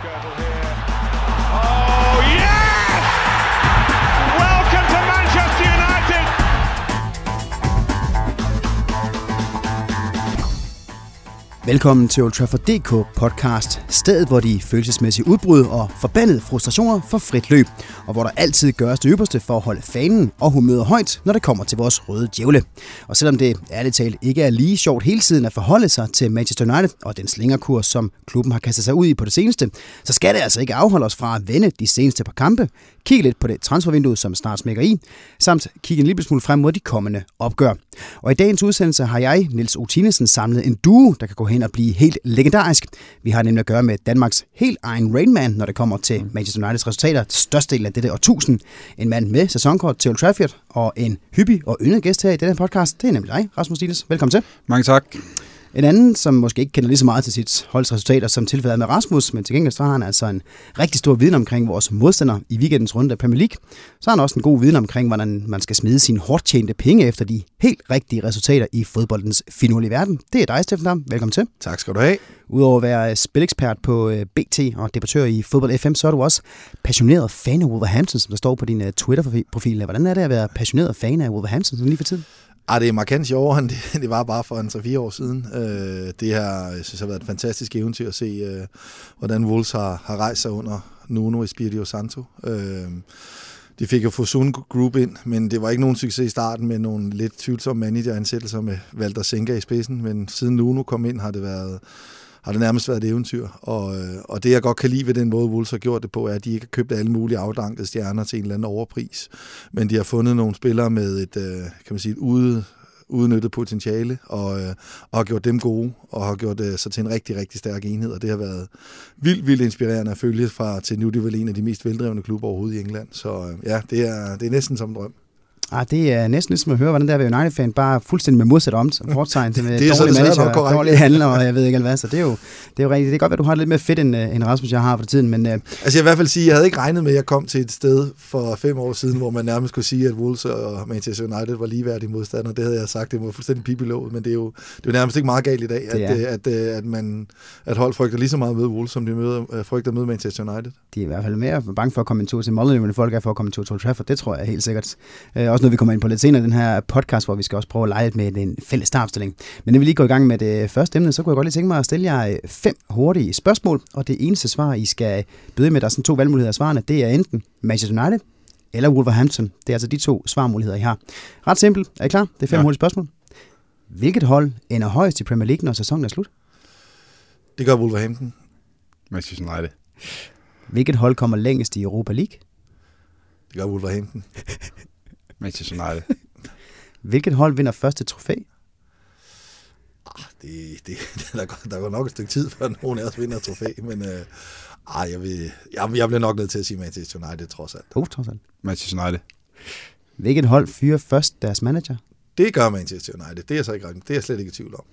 Skirtle here. Oh yes! Welcome to Manchester United! Velkommen til Old Trafford DK podcast, stedet hvor de følelsesmæssige udbrud og forbandede frustrationer får frit løb, og hvor der altid gøres det ypperste for at holde fanen og humøret højt, når det kommer til vores røde djævle. Og selvom det ærligt talt ikke er lige sjovt hele tiden at forholde sig til Manchester United og den slingerkurs, som klubben har kastet sig ud i på det seneste, så skal det altså ikke afholde os fra at vende de seneste par kampe, kigge lidt på det transfervindue, som snart smækker i, samt kigge en lille smule frem mod de kommende opgør. Og i dagens udsendelse har jeg, Niels O. Tinesen, samlet en duo, der kan gå hen og blive helt legendarisk. Vi har nemlig at gøre med Danmarks helt egen Rainman, når det kommer til Manchester Uniteds resultater, størstedelen af dette årtusind. En mand med sæsonkort til Old Trafford, og en hyppig og yndet gæst her i denne podcast, det er nemlig dig, Rasmus Stiles. Velkommen til. Mange tak. En anden, som måske ikke kender lige så meget til sit holds resultater, som tilfældet med Rasmus, men til gengæld så har han altså en rigtig stor viden omkring vores modstandere i weekendens runde af Premier League. Så har han også en god viden omkring, hvordan man skal smide sine hårdt tjente penge efter de helt rigtige resultater i fodboldens finurlige verden. Det er dig, Steffen Dam. Velkommen til. Tak skal du have. Udover at være spilekspert på BT og debattør i Fodbold FM, så er du også passioneret fan af Wolverhampton, som der står på din Twitter-profil. Hvordan er det at være passioneret fan af Wolverhampton lige for tiden? Det er markant sjovere, end det var bare for 3-4 år siden. Det har, jeg synes, har været et fantastisk eventyr at se, hvordan Wolves har rejst sig under Nuno Espirito Santo. De fik jo Fosun Group ind, men det var ikke nogen succes i starten med nogle lidt tvivlsomme manageransættelser med Walter Senga i spidsen. Men siden Nuno kom ind, har det nærmest været et eventyr. Og det, jeg godt kan lide ved den måde, Wolves har gjort det på, er, at de ikke har købt alle mulige afdankede stjerner til en eller anden overpris. Men de har fundet nogle spillere med et, kan man sige, et udnyttet potentiale, og har gjort dem gode, og har gjort det så til en rigtig, rigtig stærk enhed. Og det har været vildt inspirerende at følge til nu. Det er vel en af de mest veldrevne klubber overhovedet i England. Så ja, det er næsten som en drøm. Det er næsten ligesom at høre, hvordan det er at være United-fan, bare fuldstændig med modsat fortegn til med dårlige manager, dårlige handler, og jeg ved ikke alt hvad. Så det er jo rigtigt. Det er godt, at du har det lidt mere fedt, end Rasmus, jeg har for tiden. Men, altså jeg vil i hvert fald sige, at jeg havde ikke regnet med, at jeg kom til et sted for 5 år siden, hvor man nærmest kunne sige, at Wolves og Manchester United var ligeværdige modstandere. Det havde jeg sagt, det var fuldstændig pipilået, men det er jo nærmest ikke meget galt i dag, at hold frygter lige så meget med Wolves, som de frygter med Manchester United. De er i hvert fald mere bange for at komme en tur til Molyneux, end folk er for at komme en tur til Old Trafford. Det tror jeg helt sikkert. Også noget, vi kommer ind på lidt senere i den her podcast, hvor vi skal også prøve at lege med en fælles startopstilling. Men når vi lige går i gang med det første emne, så kunne jeg godt lige tænke mig at stille jer 5 hurtige spørgsmål, og det eneste svar, I skal byde med, der er sådan 2 valgmuligheder af svarene, det er enten Manchester United eller Wolverhampton. Det er altså de 2 svarmuligheder, I har. Ret simpelt. Er I klar? Det er 5 hurtige spørgsmål. Hvilket hold ender højst i Premier League, når sæsonen er slut? Det gør Wolverhampton. Manchester United. Hvilket hold kommer længst i Europa League? Det gør Wolverhampton. Manchester United. Hvilket hold vinder første trofæ? Der går nok et stykke tid, før nogen af os vinder et trofæ, men jeg bliver nok nødt til at sige Manchester United, trods alt. Trods alt. Manchester United. Hvilket hold fyrer først deres manager? Det gør Manchester United. Det er så ikke rigtigt. Det er jeg slet ikke i tvivl om.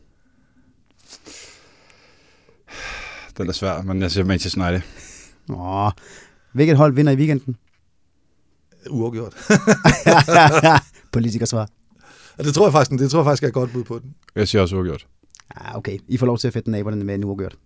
Den er svær, men jeg siger Manchester United. Hvilket hold vinder i weekenden? Uafgjort. Politikersvar. Det tror jeg faktisk er et godt bud på den. Jeg siger også uafgjort. Okay. I får lov til at fætte naberne med en uafgjort.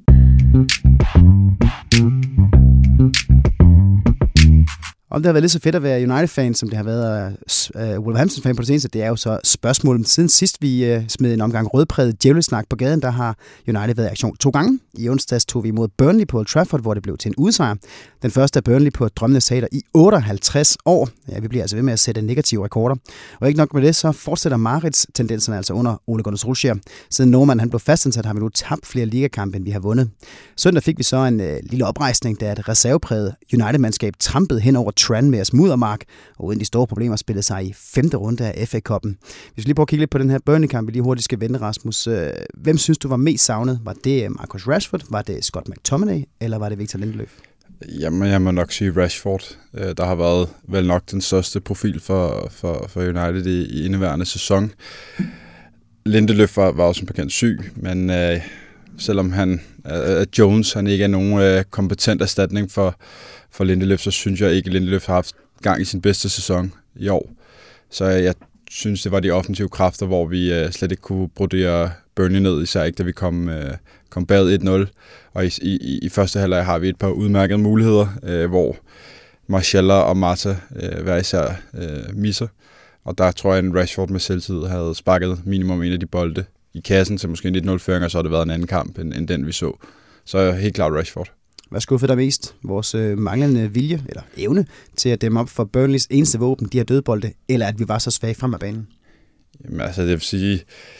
Om det har været lige så fedt at være United-fan, som det har været Wolverhampton-fan på det seneste, det er jo så spørgsmålet. Siden sidst vi smed en omgang rødpræget djævlesnak på gaden, der har United været i aktion 2 gange. I onsdags tog vi imod Burnley på Old Trafford, hvor det blev til en udsejr. Den første af Burnley på drømmenes teater i 58 år. Ja, vi bliver altså ved med at sætte negative rekorder. Og ikke nok med det, så fortsætter Marits-tendenserne altså under Ole Gunnar Solskjaer. Siden Norman han blev fastansat, har vi nu tabt flere ligakampe, end vi har vundet. Søndag fik vi så en lille oprejsning, da et reservepræget United-mandskab trampede hen over Tran med muddermark, og uden de store problemer spillede sig i 5. runde af FA-cuppen. Vi skal lige prøve at kigge lidt på den her Burnley-kamp, vi lige hurtigt skal vende, Rasmus. Hvem synes du var mest savnet? Var det Marcus Rashford, var det Scott McTominay, eller var det Victor Lindeløf? Jamen, jeg må nok sige Rashford. Der har været vel nok den største profil for United i indeværende sæson. Lindeløf var også en bekendt syg, men selvom Jones han ikke er nogen kompetent erstatning for Lindeløf, så synes jeg ikke, at Lindeløf har haft gang i sin bedste sæson i år. Så jeg synes, det var de offensive kræfter, hvor vi slet ikke kunne Burnley ned, især ikke da vi kom bag 1-0. Og i første halvleg har vi et par udmærkede muligheder, hvor Martial og Mata hver især misser. Og der tror jeg, at en Rashford med selvtid havde sparket minimum en af de bolde i kassen til måske en 1-0-føring, og så har det været en anden kamp end den, vi så. Så helt klart Rashford. Hvad skuffede dig mest? Vores manglende vilje eller evne til at dæmme op for Burnleys eneste våben, de her dødbolde, eller at vi var så svage frem af banen? Jamen altså, det vil sige,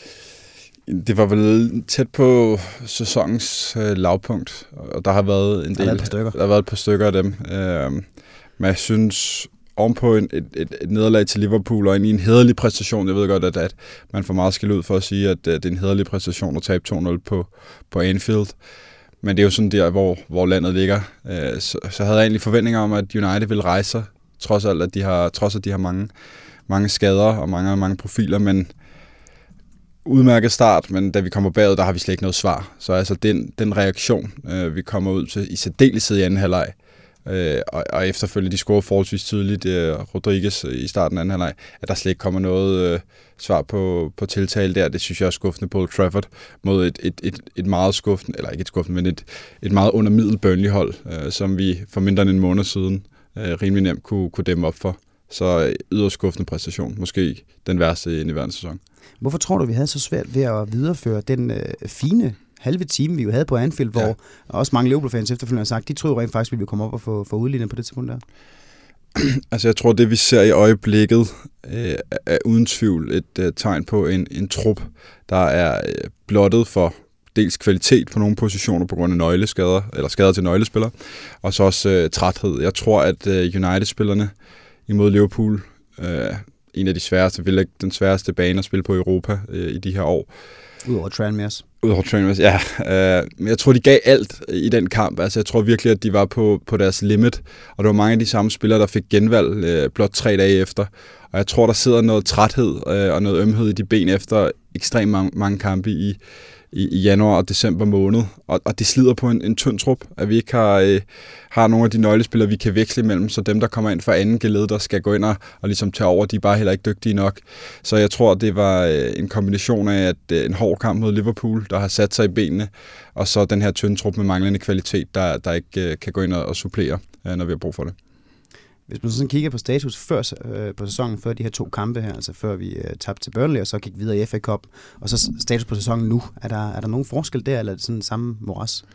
det var vel tæt på sæsonens lavpunkt, og der har været en del. Der har været et par stykker af dem. Men jeg synes, ovenpå et nederlag til Liverpool og i en hæderlig præstation, jeg ved godt, at man får meget skæld ud for at sige, at det er en hæderlig præstation at tabe 2-0 på Anfield. Men det er jo sådan der, hvor landet ligger. Så havde jeg egentlig forventninger om, at United ville rejse sig, trods alt, at de har mange skader og mange profiler, men udmærket start, men da vi kommer bagud, der har vi slet ikke noget svar. Så altså den reaktion, vi kommer ud til i særdeleshed i anden halvleg, og efterfølgende, de scorer forholdsvis tydeligt, Rodriguez i starten af anden halvleg, at der slet ikke kommer noget svar på tiltale der. Det synes jeg er skuffende på Old Trafford mod et meget skuffende, eller ikke et skuffende, men et meget undermiddel Burnley-hold, som vi for mindre end en måned siden rimelig nemt kunne dæmme op for. Så yderst skuffende præstation. Måske den værste i indeværende sæson. Hvorfor tror du, vi havde så svært ved at videreføre den fine halve time, vi jo havde på Anfield, hvor også mange Liverpool-fans efterfølgende har sagt, de troede rent faktisk, at vi ville komme op og få udlignet på det tidspunkt der? Altså jeg tror, det vi ser i øjeblikket er uden tvivl et tegn på en trup, der er blottet for dels kvalitet på nogle positioner på grund af nøgleskader, eller skader til nøglespillere, og så også træthed. Jeg tror, at United-spillerne imod Liverpool, en af de sværeste, vel ikke den sværeste bane at spille på i Europa i de her år. Udover Tranmere. Ja. Men jeg tror, de gav alt i den kamp. Altså, jeg tror virkelig, at de var på deres limit. Og der var mange af de samme spillere, der fik genvalg blot 3 dage efter. Og jeg tror, der sidder noget træthed og noget ømhed i de ben efter ekstremt mange kampe i januar og december måned. Og det slider på en tynd trup, at vi ikke har nogle af de nøglespillere, vi kan veksle imellem, så dem, der kommer ind fra anden geled, der skal gå ind og ligesom tage over, de er bare heller ikke dygtige nok. Så jeg tror, det var en kombination af en hård kamp mod Liverpool, der har sat sig i benene, og så den her tynde trup med manglende kvalitet, der ikke kan gå ind og supplere, når vi har brug for det. Hvis man sådan kigger på status på sæsonen, før de her 2 kampe her, altså før vi tabte til Burnley, og så gik videre i FA Cup, og så status på sæsonen nu, er der nogen forskel der, eller er det sådan samme moras?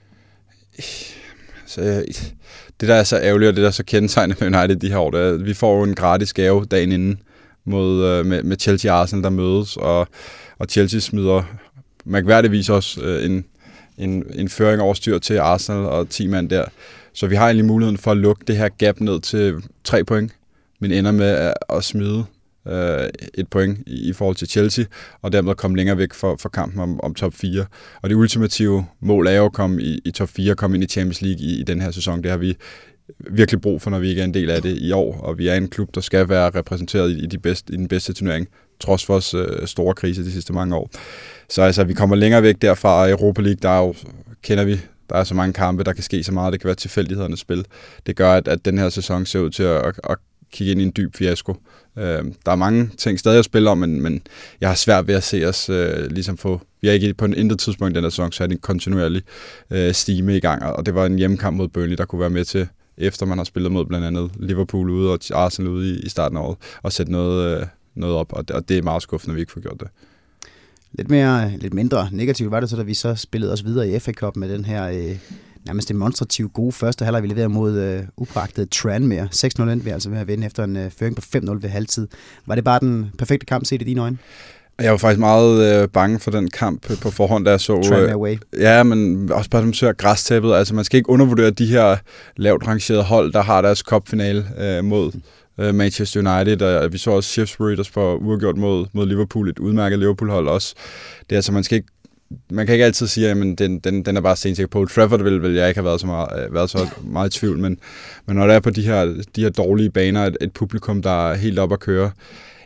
Så det, der er så ærgerligt, og det, der er så kendetegnet med United de her år, det er, at vi får jo en gratis gave dagen inden med Chelsea og Arsenal, der mødes, og Chelsea smider mærkværdigvis også en føring over styr til Arsenal og 10 mand der. Så vi har egentlig muligheden for at lukke det her gap ned til 3 point, men ender med at smide 1 point i forhold til Chelsea, og dermed komme længere væk for kampen om top 4. Og det ultimative mål er jo at komme i top 4, komme ind i Champions League i den her sæson. Det har vi virkelig brug for, når vi ikke er en del af det i år, og vi er en klub, der skal være repræsenteret i den bedste turnering, trods for vores store krise de sidste mange år. Så altså, vi kommer længere væk derfra, og Europa League, der er jo, kender vi, der er så mange kampe, der kan ske så meget, det kan være tilfældighedernes spil. Det gør, at den her sæson ser ud til at kigge ind i en dyb fiasko. Der er mange ting stadig at spille om, men jeg har svært ved at se os ligesom få... Vi er ikke på en intet tidspunkt i den her sæson, så er det en kontinuerlig stime i gang, og det var en hjemmekamp mod Burnley, der kunne være med til, efter man har spillet mod blandt andet Liverpool ude og Arsenal ude i starten af året, og sætte noget op, og det er meget skuffende, at vi ikke får gjort det. Lidt mindre negativt var det så, da vi så spillede os videre i FA Cup med den her nærmest demonstrativt gode første halvleg, vi leverede mod upragtede Tranmere. 6-0 endte vi altså ved at vinde efter en føring på 5-0 ved halvtid. Var det bare den perfekte kamp set i dine øjne? Jeg var faktisk meget bange for den kamp på forhånd, da jeg så... Tranmere way. Ja, men også bare som ser græstæppet. Altså man skal ikke undervurdere de her lavt rangerede hold, der har deres cupfinale mod Manchester United, og vi så også Shaftesbury, der får uafgjort mod Liverpool, et udmærket Liverpool-hold også. Det er altså, man kan ikke altid sige, at den er bare stensikker på. Trafford vil jeg ikke have været så meget i tvivl, men når det er på de her dårlige baner, et publikum, der er helt op at køre,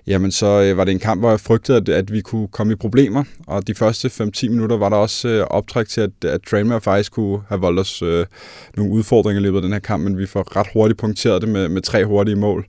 jamen så var det en kamp, hvor jeg frygtede, at vi kunne komme i problemer. Og de første 5-10 minutter var der også optræk til, at Tranmere faktisk kunne have voldt os nogle udfordringer i løbet af den her kamp, men vi får ret hurtigt punkteret det med 3 hurtige mål.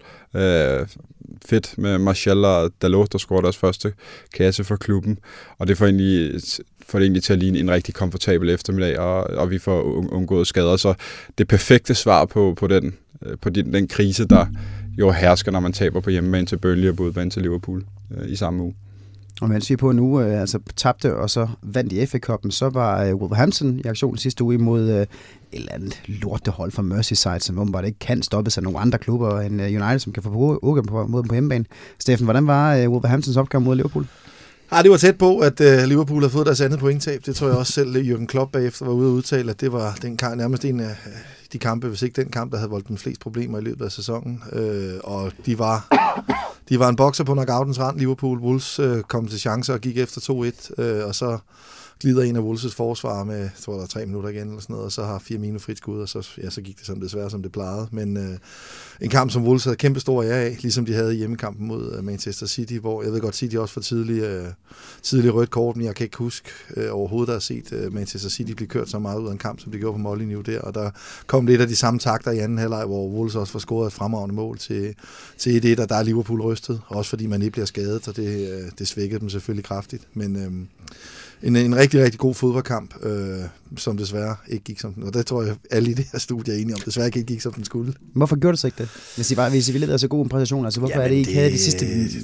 Fedt med Martial og Dalot, der scorede deres første kasse for klubben. Og det får det egentlig til at ligne en rigtig komfortabel eftermiddag, og vi får undgået skader. Så det perfekte svar på den krise, der jo hersker, når man taber på hjemmebane til Burnley og på udebane til Liverpool i samme uge. Og mens vi på nu tabte og så vandt i FA-cupen, så var Wolverhampton i aktion sidste uge imod et eller andet lortehold fra Merseyside, som åbenbart ikke kan stoppes af nogle andre klubber end United, som kan få uafgjort mod dem på hjemmebane. Steffen, hvordan var Wolverhamptons opgave mod Liverpool? Det var tæt på, at Liverpool havde fået deres andet pointtab. Det tror jeg også selv, Jürgen Klopp bagefter var ude at udtale, at det var nærmest en af de kampe, hvis ikke den kamp, der havde voldt den flest problemer i løbet af sæsonen. Og de var en bokser på knockoutens rand. Liverpool Wolves kom til chancer og gik efter 2-1, og så glider en af Wolves' forsvar med, jeg tror der er 3 minutter igen eller sådan noget, og så har Firmino frit skud, og så gik det som desværre som det plejede. Men en kamp, som Wolves havde kæmpe stor ære af, ligesom de havde i hjemmekampen mod Manchester City, hvor jeg ved godt, City også for tidlig rødt kort, men jeg kan ikke huske overhovedet, at har set Manchester City blive kørt så meget ud af en kamp, som de gjorde på Molineux der, og der kom lidt af de samme takter i anden halvleg, hvor Wolves også får scoret et fremragende mål til 1-1, og der er Liverpool rystet, også fordi man ikke bliver skadet, og det svækkede dem selvfølgelig kraftigt, men en rigtig, rigtig god fodboldkamp, som desværre ikke gik som den. Og det tror jeg, alle i det her studie er enige om. Desværre ikke gik som den skulle. Hvorfor gjorde det så ikke det? Hvis I ville have så god en præstation, altså hvorfor er det ikke havde de sidste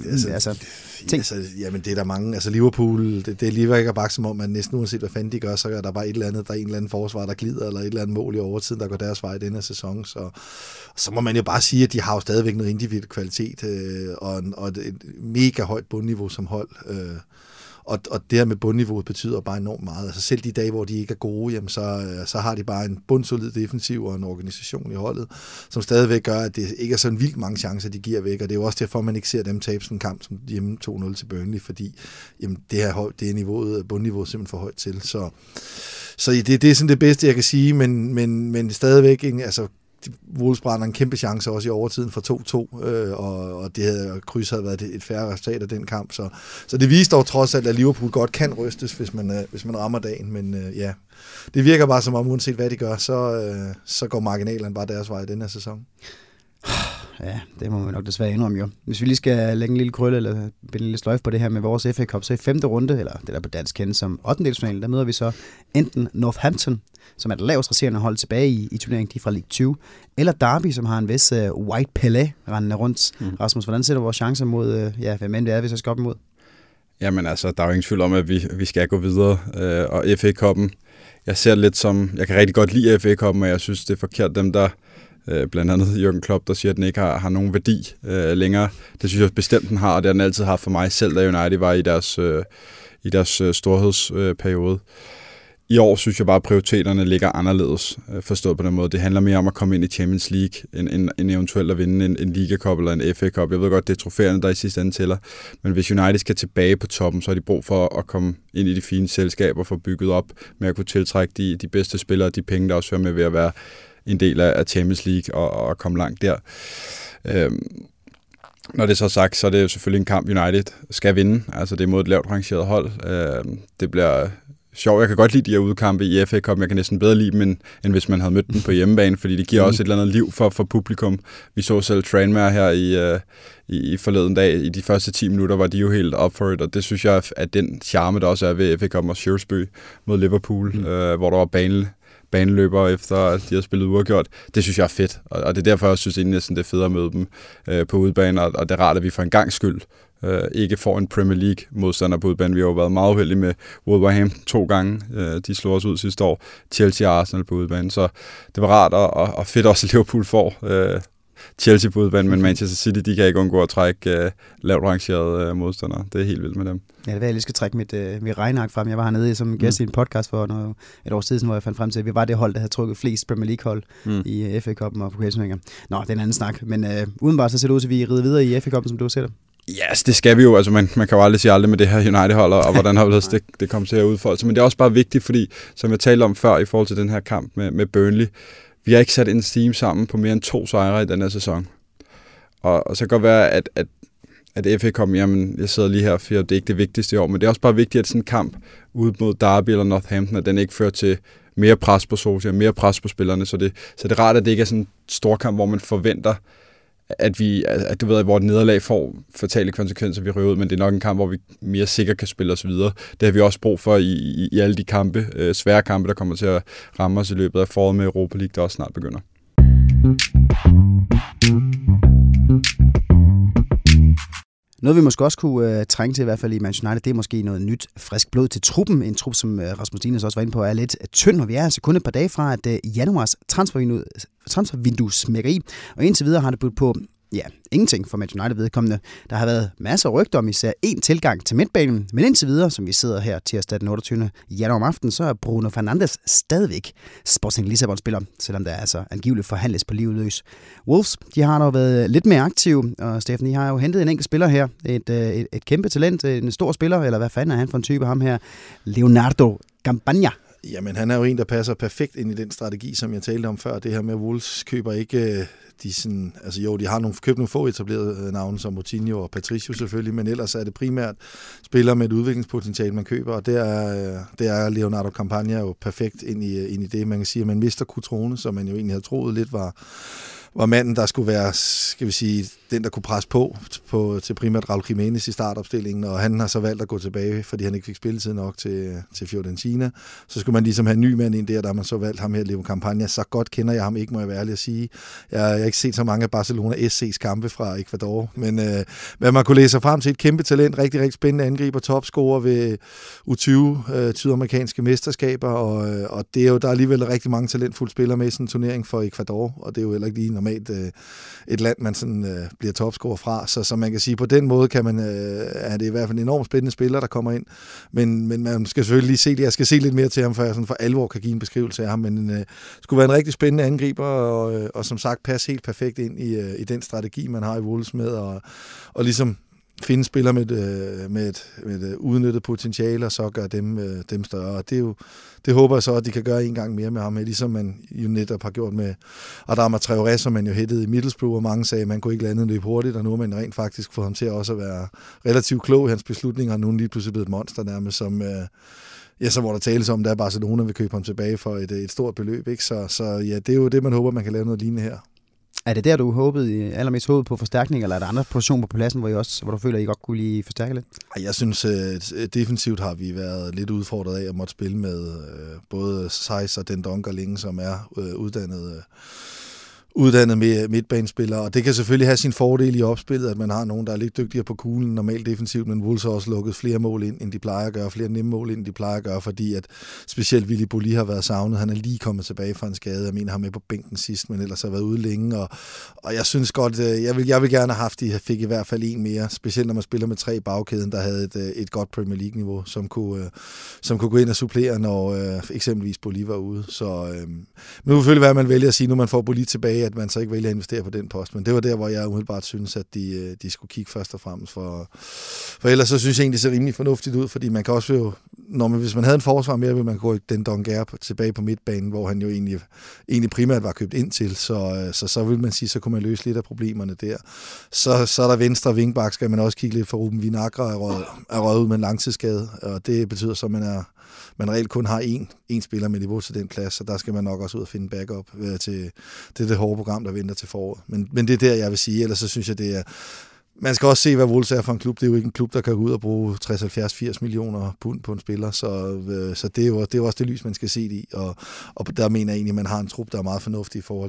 ting? Jamen det er der mange. Altså Liverpool, det er lige ikke bare som om, man næsten uanset hvad fanden de gør, så er der bare et eller andet, der er en eller anden forsvar, der glider, eller et eller andet mål i overtiden, der går deres vej i denne sæson. Så må man jo bare sige, at de har jo stadigvæk noget individuel kvalitet, og et mega højt bundniveau som hold. Og det her med bundniveauet betyder bare enormt meget. Altså selv de dage, hvor de ikke er gode, jamen så har de bare en bundsolid defensiv og en organisation i holdet, som stadigvæk gør, at det ikke er sådan vildt mange chancer, de giver væk. Og det er jo også derfor, man ikke ser dem tabe sådan en kamp som hjemme 2-0 til Burnley, fordi jamen, det er niveauet, bundniveauet simpelthen for højt til. Så det er sådan det bedste, jeg kan sige, men stadigvæk altså Wolves brænder en kæmpe chance også i overtiden for 2-2, og det havde kryds havde været et færre resultat af den kamp, så det viste dog trods alt, at Liverpool godt kan rystes, hvis man rammer dagen, men det virker bare som om, uanset hvad de gør, så går marginalerne bare deres vej i den her sæson. Ja, det må vi nok desværre indrømme jo. Hvis vi lige skal lægge en lille krølle eller binde en lille sløjf på det her med vores FA Cup, så i 5. runde, eller det der på dansk kendes som 8. der møder vi så enten Northampton, som er det lavest resterende hold tilbage i turneringen, de fra League 20, eller Derby, som har en vis White Pelé rendende rundt. Rasmus, hvordan ser du vores chancer mod, hvem end det er, vi så skal op imod? Jamen altså, der er jo ingen tvivl om, at vi skal gå videre, og FA Cup'en, jeg ser det lidt som, jeg kan rigtig godt lide FA Cup'en, men jeg synes, det er forkert dem, der blandt andet Jürgen Klopp, der siger, at den ikke har nogen værdi længere. Det synes jeg bestemt, den har, og det har den altid haft for mig selv, da United var i deres storhedsperiode. I år synes jeg bare, at prioriteterne ligger anderledes, forstået på den måde. Det handler mere om at komme ind i Champions League, end eventuelt at vinde en Liga Cup eller en FA Cup. Jeg ved godt, det er trofæerne, der i sidste ende tæller. Men hvis United skal tilbage på toppen, så har de brug for at komme ind i de fine selskaber, få bygget op med at kunne tiltrække de bedste spillere, de penge, der også hører med ved at være en del af Champions League og komme langt der. Når det så er sagt, så er det jo selvfølgelig en kamp, United skal vinde. Altså det er mod et lavt rangeret hold. Det bliver sjovt. Jeg kan godt lide de her udkampe i FA Cup. Jeg kan næsten bedre lide dem, end hvis man havde mødt dem på hjemmebane, fordi det giver også et eller andet liv for publikum. Vi så selv Tranmere her i forleden dag. I de første 10 minutter var de jo helt up for it, og det synes jeg er den charme, der også er ved FA Cup og Shrewsbury mod Liverpool, hvor der var baneløber efter, at de har spillet uafgjort. Det synes jeg er fedt, og det er derfor, jeg synes det er fedt at møde dem på udebane, og det er rart, at vi for en gang skyld ikke får en Premier League modstander på udebane. Vi har jo været meget uheldige med Wolverhampton 2 gange. De slog os ud sidste år. Chelsea og Arsenal på udebane, så det var rart, og fedt også, at Liverpool får Chelsea på udebane, men Manchester City, de kan ikke undgå at trække lavt rangerede modstandere. Det er helt vildt med dem. Ja, det er, jeg lige skal trække mit regneark frem. Jeg var hernede som gæst i en podcast for et års tid siden, hvor jeg fandt frem til, at vi var det hold, der havde trukket flest Premier League-hold i FA Cup'en og pokalturneringer. Nå, det er en anden snak, men udenbart så ser det ud til, at vi rider videre i FA Cup'en, som du ser det. Ja, yes, det skal vi jo. Altså, man kan jo aldrig sige aldrig med det her United-hold, og hvordan har det kommet til at udfolde sig. Men det er også bare vigtigt, fordi, som jeg talte om før i forhold til den her kamp med Burnley, vi har ikke sat en team sammen på mere end 2 sejre i den her sæson. Og så kan det godt være, at FA Cup, jamen, jeg sidder lige her, for det er ikke det vigtigste i år, men det er også bare vigtigt, at sådan en kamp ude mod Derby eller Northampton, at den ikke fører til mere pres på Solskjaer, mere pres på spillerne, så det er rart, at det ikke er sådan en stor kamp, hvor man forventer, at du ved, hvor et nederlag får fatale konsekvenser, vi ryger ud, men det er nok en kamp, hvor vi mere sikkert kan spille os videre. Det har vi også brug for i alle de kampe, svære kampe, der kommer til at ramme os i løbet af foråret med Europa League, der også snart begynder. Noget vi måske også kunne trænge til, i hvert fald i Manchester United, det er måske noget nyt, frisk blod til truppen. En trup, som Rasmus Dinesen også var inde på, er lidt tynd, og vi er altså kun et par dage fra, at januars transfervindue smækker i. Og indtil videre har det budt på ingenting for Manchester United vedkommende. Der har været masser af rygter om især én tilgang til midtbanen, men indtil videre, som vi sidder her tirsdag den 28. januar om aftenen, så er Bruno Fernandes stadigvæk Sporting Lissabon-spiller, selvom der altså angiveligt forhandles på livet løs. Wolves, de har dog været lidt mere aktive, og Steffen, I har jo hentet en enkelt spiller her, et kæmpe talent, en stor spiller, eller hvad fanden er han for en type, ham her, Leonardo Campagna. Jamen, han er jo en, der passer perfekt ind i den strategi, som jeg talte om før. Det her med, at Wolves køber ikke de har købt nogle få etablerede navne, som Moutinho og Patricio selvfølgelig, men ellers er det primært spillere med et udviklingspotentiale, man køber, og det er Leonardo Campagna jo perfekt ind i det. Man kan sige, at man mister Cutrone, som man jo egentlig havde troet lidt var manden, der skulle være, skal vi sige, den, der kunne presse på til primært Raul Jimenez i startopstillingen, og han har så valgt at gå tilbage, fordi han ikke fik spilletid nok til Fiorentina. Så skulle man ligesom have en ny mand ind der har man så valgt ham her, Leo Campagna. Så godt kender jeg ham ikke, må jeg være ærlig at sige. Jeg har ikke set så mange af Barcelona SC's kampe fra Ecuador, men man kunne læse sig frem til et kæmpe talent, rigtig, rigtig spændende angriber, topscorer ved U20 sydamerikanske mesterskaber, og det er jo, der er alligevel rigtig mange talentfulde spillere med i sådan en turnering for Ecuador, og det er jo heller ikke lige normalt et land, man sådan bliver topscorer fra, så man kan sige, på den måde kan man, er det i hvert fald en enormt spændende spiller, der kommer ind, men man skal selvfølgelig lige se det, jeg skal se lidt mere til ham, før jeg sådan for alvor kan give en beskrivelse af ham, men skulle være en rigtig spændende angriber, og som sagt passe helt perfekt ind i den strategi, man har i Wolves med, og ligesom finde spillere med et udnyttet potentiale, og så gøre dem større. Og det håber jeg så, at de kan gøre en gang mere med ham, ligesom man jo netop har gjort med Adama Traoré, som man jo hættede i Middlesbrough, og mange sagde, at man kunne ikke lande løb hurtigt, og nu har man rent faktisk fået ham til også at være relativt klog i hans beslutninger, og nu er lige pludselig blevet et monster nærmest, som så hvor der tales om, at Barcelona vil købe ham tilbage for et stort beløb. Ikke? Så ja, det er jo det, man håber, man kan lave noget lignende her. Er det der, du allermest håbede på forstærkning, eller er der andre positioner på pladsen, hvor du føler, at I godt kunne lige forstærke lidt? Jeg synes, defensivt har vi været lidt udfordret af at måtte spille med både Saiz og Dendoncker længe, som er uddannet med midtbanespillere, og det kan selvfølgelig have sin fordel i opspillet, at man har nogen, der er lidt dygtigere på kuglen normalt defensivt, men Wolves har også lukket flere mål ind, end de plejer at gøre, flere nemme mål ind, end de plejer at gøre, fordi at specielt Willy Boli har været savnet. Han er lige kommet tilbage fra en skade. Jeg mener, han med på bænken sidst, men ellers har været ude længe, og jeg synes godt, jeg vil gerne have haft, de fik i hvert fald en mere, specielt når man spiller med 3 i bagkæden, der havde et godt Premier League-niveau, som kunne gå ind og supplere, når eksempelvis Boli var ude. Så nu selvfølgelig være, man vælger at sige, nu man får Boli tilbage, at man så ikke vælger at investere på den post. Men det var der, hvor jeg umiddelbart synes, at de skulle kigge først og fremmest. For ellers så synes jeg egentlig, det ser rimelig fornuftigt ud, fordi man kan også jo, hvis man havde en forsvar mere, ville man gå den Donker tilbage på midtbanen, hvor han jo egentlig primært var købt ind til. Så vil man sige, så kunne man løse lidt af problemerne der. Så er der venstre vingbak, skal man også kigge lidt for Ruben Vinagre er røget ud med en langtidsskade, og det betyder så, at man reelt kun har én spiller med niveau til den plads, så der skal man nok også ud og finde backup til det hårde program, der venter til foråret. Men det er der, jeg vil sige, ellers så synes jeg, det er... Man skal også se, hvad Wolves er for en klub. Det er jo ikke en klub, der kan gå ud og bruge 60, 70, 80 millioner pund på en spiller, så det er jo også det lys, man skal se det i, og der mener jeg egentlig, at man har en trup, der er meget fornuftig i forhold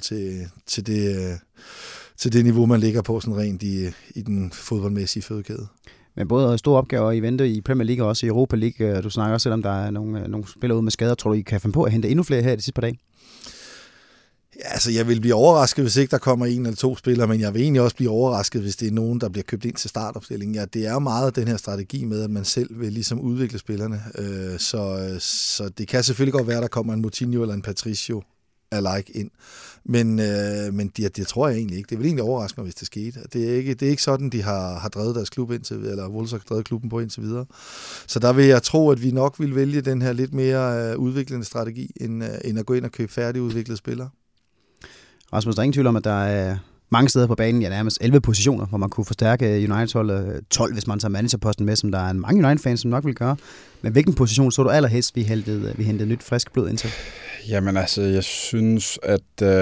til det niveau, man ligger på sådan rent i den fodboldmæssige fødekæde. Men både store opgaver i vente i Premier League og også i Europa League. Du snakker også, selvom der er nogle spillere ude med skader. Tror du, I kan finde på at hente endnu flere her de sidste par dage? Ja, altså, jeg vil blive overrasket, hvis ikke der kommer 1 eller 2 spillere, men jeg vil egentlig også blive overrasket, hvis det er nogen, der bliver købt ind til startopstillingen. Ja, det er jo meget den her strategi med, at man selv vil ligesom udvikle spillerne. Så det kan selvfølgelig godt være, at der kommer en Moutinho eller en Patricio alike ind. Men det tror jeg egentlig ikke. Det vil egentlig overraske mig, hvis det skete. Det er ikke sådan, de har drevet deres klub indtil, eller Wolves har drevet klubben på indtil videre. Så der vil jeg tro, at vi nok vil vælge den her lidt mere udviklende strategi, end at gå ind og købe færdigudviklede spillere. Rasmus, der er ingen tvivl om, at der er mange steder på banen, nærmest 11 positioner, hvor man kunne forstærke United-holdet, 12, hvis man tager managerposten med, som der er mange United-fans, som nok vil gøre. Men hvilken position så du allerhelst, vi hentede nyt, frisk blod ind til? Jamen altså, jeg synes, at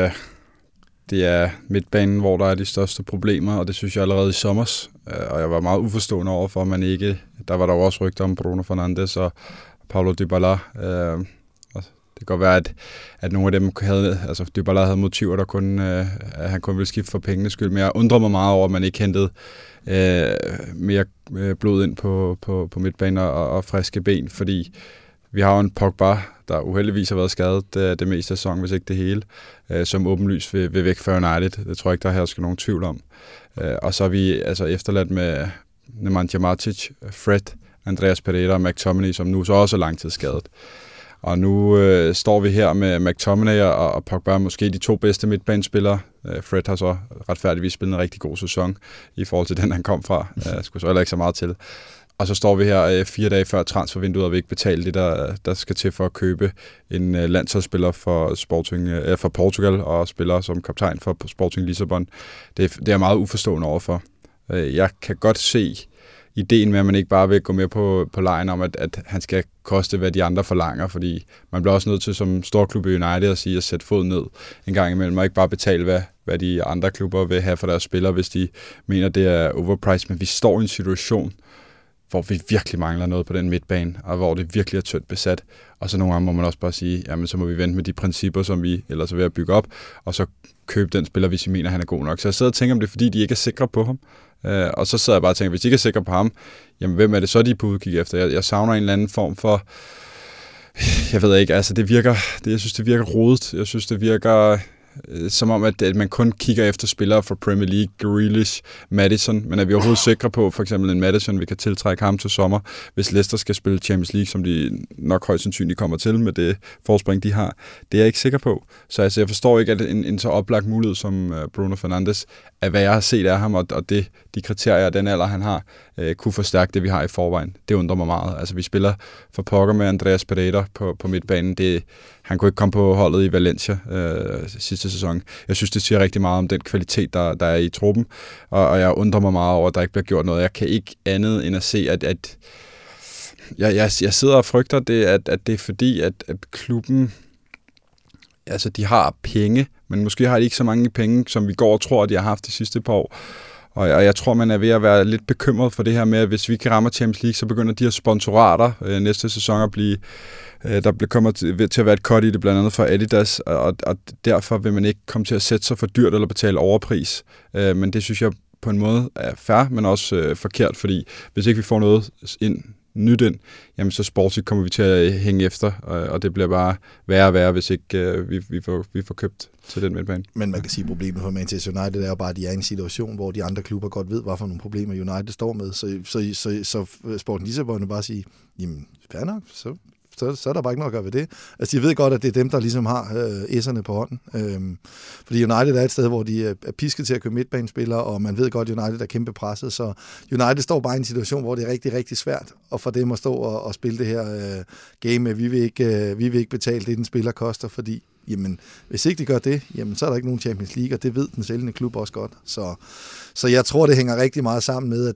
det er midtbanen, hvor der er de største problemer, og det synes jeg allerede i sommers. Og jeg var meget uforstående over for, at man ikke... Der var der også rygter om Bruno Fernandes og Paulo Dybala. Det kan godt være, at nogle af dem havde... Altså, Dybala havde motiver, der kun, at han kun ville skifte for pengenes skyld. Men jeg undrer mig meget over, at man ikke hentede mere blod ind på midtbanen og friske ben, fordi vi har jo en Pogba, der uheldigvis har været skadet det meste af sæsonen, hvis ikke det hele, som åbenlyst vil væk fra United. Det tror jeg ikke, der hersker nogen tvivl om. Og så er vi altså efterladt med Nemanja Matic, Fred, Andreas Pereira og McTominay, som nu så også er langtidsskadet. Og nu står vi her med McTominay og Pogba, måske de 2 bedste midtbanespillere. Fred har så retfærdigvis spillet en rigtig god sæson i forhold til den, han kom fra. Skulle så heller ikke så meget til. Og så står vi her 4 dage før transfervinduet, og vi ikke betale det, der skal til for at købe en landsholdsspiller for Portugal og spiller som kaptajn for Sporting Lissabon. Det er jeg meget uforstående overfor. Jeg kan godt se ideen med, at man ikke bare vil gå med på lejen om, at han skal koste, hvad de andre forlanger, fordi man bliver også nødt til som storklub i United at sige at sætte fod ned en gang imellem, og ikke bare betale, hvad de andre klubber vil have for deres spillere, hvis de mener, det er overpriced. Men vi står i en situation, hvor vi virkelig mangler noget på den midtbane, og hvor det virkelig er tyndt besat. Og så nogle gange må man også bare sige, jamen så må vi vente med de principper, som vi ellers er ved at bygge op, og så købe den spiller, hvis vi mener, han er god nok. Så jeg sidder og tænker, om det er, fordi de ikke er sikre på ham. Og så sidder jeg bare og tænker, hvis de ikke er sikre på ham, jamen hvem er det så, de er på udkig efter? Jeg savner en eller anden form for... Jeg ved ikke, altså jeg synes, det virker rodet. Jeg synes, det virker... som om, at man kun kigger efter spillere fra Premier League, Grealish, Maddison, men er vi overhovedet sikre på, for eksempel en Maddison, vi kan tiltrække ham til sommer, hvis Leicester skal spille Champions League, som de nok højst sandsynligt kommer til med det forspring, de har. Det er jeg ikke sikker på. Så altså, jeg forstår ikke, at en så oplagt mulighed som Bruno Fernandes, af hvad jeg har set af ham, og de kriterier, den alder, han har, kunne forstærke det, vi har i forvejen. Det undrer mig meget. Altså, vi spiller for pokker med Andreas Pereira på midtbanen. Han kunne ikke komme på holdet i Valencia sidste sæson. Jeg synes, det siger rigtig meget om den kvalitet, der er i truppen, og jeg undrer mig meget over, at der ikke bliver gjort noget. Jeg kan ikke andet end at se, at jeg sidder og frygter det, at det er fordi, at klubben, altså de har penge, men måske har de ikke så mange penge, som vi går og tror, at de har haft de sidste par år. Og jeg tror, man er ved at være lidt bekymret for det her med, at hvis vi kan ramme Champions League, så begynder de her sponsorater næste sæson at blive... Der kommer til at være et cut i det, blandt andet fra Adidas, og derfor vil man ikke komme til at sætte sig for dyrt eller betale overpris. Men det synes jeg på en måde er fair, men også forkert, fordi hvis ikke vi får noget nyt ind, jamen så sportsligt kommer vi til at hænge efter, og det bliver bare værre og værre, hvis ikke vi får købt til den midtbane. Men man kan sige, at problemet for Manchester United er jo bare, at de er i en situation, hvor de andre klubber godt ved, hvad for nogle problemer United står med. Så Sporting Lissabon bare sige, jamen fair nok, så er der bare ikke noget at gøre ved det. Altså, de ved godt, at det er dem, der ligesom har s'erne på hånden. Fordi United er et sted, hvor de er pisket til at købe midtbanespillere, og man ved godt, at United er kæmpe presset, så United står bare i en situation, hvor det er rigtig, rigtig svært at få dem at stå og spille det her game. Vi vil ikke betale det, den spiller koster, fordi jamen, hvis ikke de gør det, jamen, så er der ikke nogen Champions League, og det ved den sælgende klub også godt. Så jeg tror, det hænger rigtig meget sammen med,